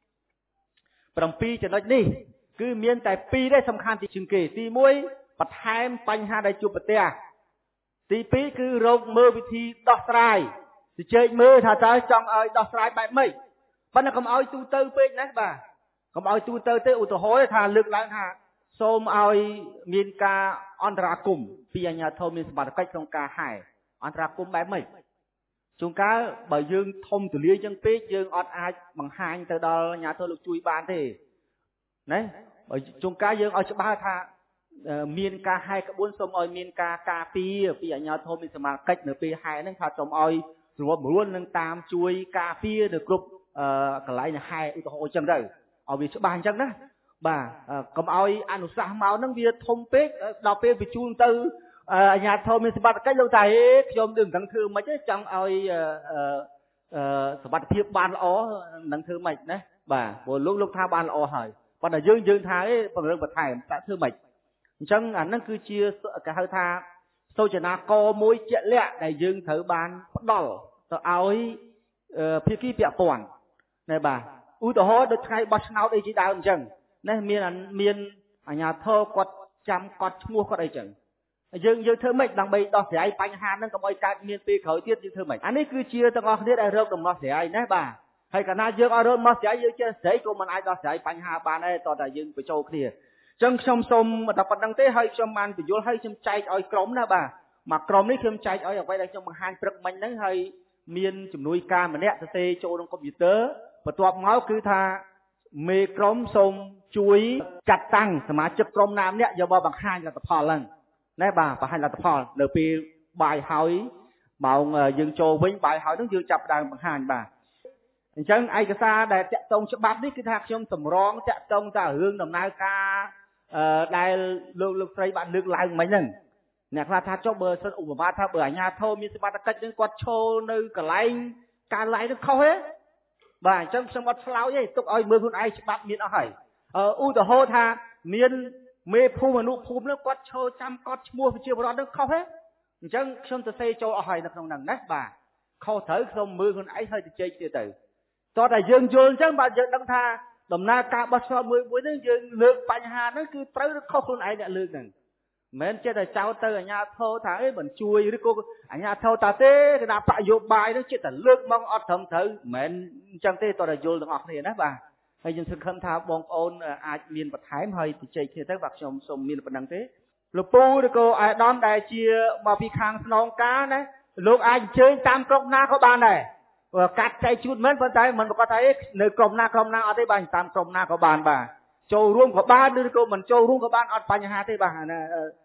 7ចំណុចនេះគឺមានតែ2ទេសំខាន់ទីជាងគេទី1បន្ថែមបញ្ហាដែលជួបប្រទះទី2គឺរកមើលវិធីដោះស្រាយទៅជែកមើលថាតើចង់ឲ្យដោះស្រាយបែបម៉េចប៉ុន្តែកុំឲ្យទូទៅពេកណាបាទកុំឲ្យទូទៅទេឧទាហរណ៍ថាលើកឡើងថាសូមឲ្យមានការអន្តរាគមន៍ពីអាជ្ញាធរមានសមត្ថកិច្ចក្នុងការហែអន្តរាគមន៍បែបម៉េចជួនកាលបើយើងធំទូលាយចឹងពេកយើងអត់អាចបង្ហាញទៅដល់អាជ្ញាធរលោកជួយបានទេណាបើជួនកាលយើងឲ្យច្បាស់ថាមានការហែក្បួនសូមឲ្យមានការការពារពីអាជ្ញាធរមានសមត្ថកិច្ចនៅពេលហែហ្នឹងថាសូមឲ្យស្រួលរួលនឹងតាមជួយការពារនៅគ្រប់កន្លែងហែឧទាហរណ៍អញ្ចឹងទៅឲ្យវាច្បាស់អញ្ចឹងណាបាទកុំឲ្យអនុសាសន៍មកហ្នឹងវាធំពេកដល់ពេលបញ្ជូនទៅអាជ្ញាធរមានសមត្ថកិច្ចលោកថាខ្ញុំមិនដឹងធ្វើម៉េចទេចង់ឲ្យសមត្ថភាពបានល្អនឹងធ្វើម៉េចណាបាទព្រោះលោកថាបានល្អហើយប៉ុន្តែយើងថាពង្រឹងបន្ថែមតែធ្វើម៉េចអញ្ចឹងអាហ្នឹងគឺជាគេហៅថាសូចនាករមួយជាក់លាក់ដែលយើងត្រូវបានផ្ដល់ទៅឲ្យភាគីពាក់ព័ន្ធណាបាទឧទាហរណ៍ដូចថ្ងៃបោះឆ្នោតអីជាដើមអញ្ចឹងណាមានអាជ្ញាធរគាត់ចាំកត់ឈ្មោះគាត់អីចឹងយើងធ្វើម៉េចដើម្បីដោះស្រាយបញ្ហាហ្នឹងកុំឲ្យកើតមានពេលក្រោយទៀតយើងធ្វើម៉េចអានេះគឺជាទាំងអស់គ្នាដែលរកដំណោះស្រាយណាបាទហើយកាលណាយើងអត់រកដំណោះស្រាយយើងចេះស្រីក៏មិនអាចដោះស្រាយបញ្ហាបានដែរតើតែយើងបញ្ចូលគ្នាអញ្ចឹងខ្ញុំសូមតែប៉ុណ្្នឹងទេហើយខ្ញុំបានបញ្យល់ហើយខ្ញុំចែកឲ្យក្រុមណាបាទមកក្រុមនេះខ្ញុំចែកឲ្យអ្វីដែលខ្ញុំបង្ហាញព្រឹកមិញហ្នឹងហើយមានជំនួយការម្នាក់សរសេរចូលក្នុងកុំព្យូទ័របន្ទាប់មកគឺថាមេក្រុមសូមជួយចាត់តាំងសមាជិកក្រុមណាម្នាក់យកមកបង្ហាញលទ្ធផលហ្នឹងណែបាទបង្ហាញលទ្ធផលនៅពេលបាយហើយម៉ោងយើងចូលវិញបាយហើយហ្នឹងយើងចាប់ដើមបង្ហាញបាទអញ្ចឹងឯកសារដែលតាក់ទងច្បាប់នេះគឺថាខ្ញុំតម្រងតាក់ទងតែរឿងដំណើរការដែលលោកស្រីបានលើកឡើងមិញហ្នឹងអ្នកខ្លះថាចុះបើសិនឧបមាថាបើអាជ្ញាធរមានសមត្ថកិច្ចនឹងគាត់ឈរនៅកន្លែងការឡាយនឹងខុសទេបាទអញ្ចឹងខ្ញុំអត់ឆ្លោយទេទុកឲ្យមើលខ្លួនឯងច្បាប់មានអស់ហើយឧទាហរណ៍ថាមានមេភូមិអនុភូមិនឹងគាត់ឈរចាំកត់ឈ្មោះប្រជាពលរដ្ឋនឹងខុសទេអញ្ចឹងខ្ញុំទៅសេចូលអស់ហើយនៅក្នុងហ្នឹងណាបាទខុសត្រូវខ្ញុំមើលខ្លួនឯងហើយទៅជែកគ្នាទៅតោះតែយើងយល់អញ្ចឹងបាទយើងដឹងថាដំណើរការបោះឆ្នោតមួយហ្នឹងយើងលើកបញ្ហាហ្នឹងគឺត្រូវឬខុសខ្លួនឯងអ្នកលើកហ្នឹងមិនចេះតែចោទទៅអាជ្ញាធរថាអីមិនជួយឬក៏អាជ្ញាធរតាទេគណៈបកយោបាយហ្នឹងចេះតែលើកមកអត់ត្រឹមត្រូវមិនអញ្ចឹងទេតើយល់ទាំងអស់គ្នាណាបាទហើយយើងសង្ឃឹមថាបងប្អូនអាចមានបន្ថែមហើយជជែកគ្នាទៅបាទខ្ញុំសូមមានប៉ុណ្្នឹងទេលោកពូឬក៏អាយដាមដែលជាមកពីខាងស្នងការណាលោកអាចអញ្ជើញតាមក្រុមណាក៏បានដែរកាត់ចែកជូតមិនប៉ុន្តែមិនប្រកាសថានៅក្រុមណាអត់ទេបាទតាមក្រុមណាក៏បានបាទចូលរួមក៏បានឬក៏មិនចូលរួមក៏បានអត់បញ្ហាទេបាទណា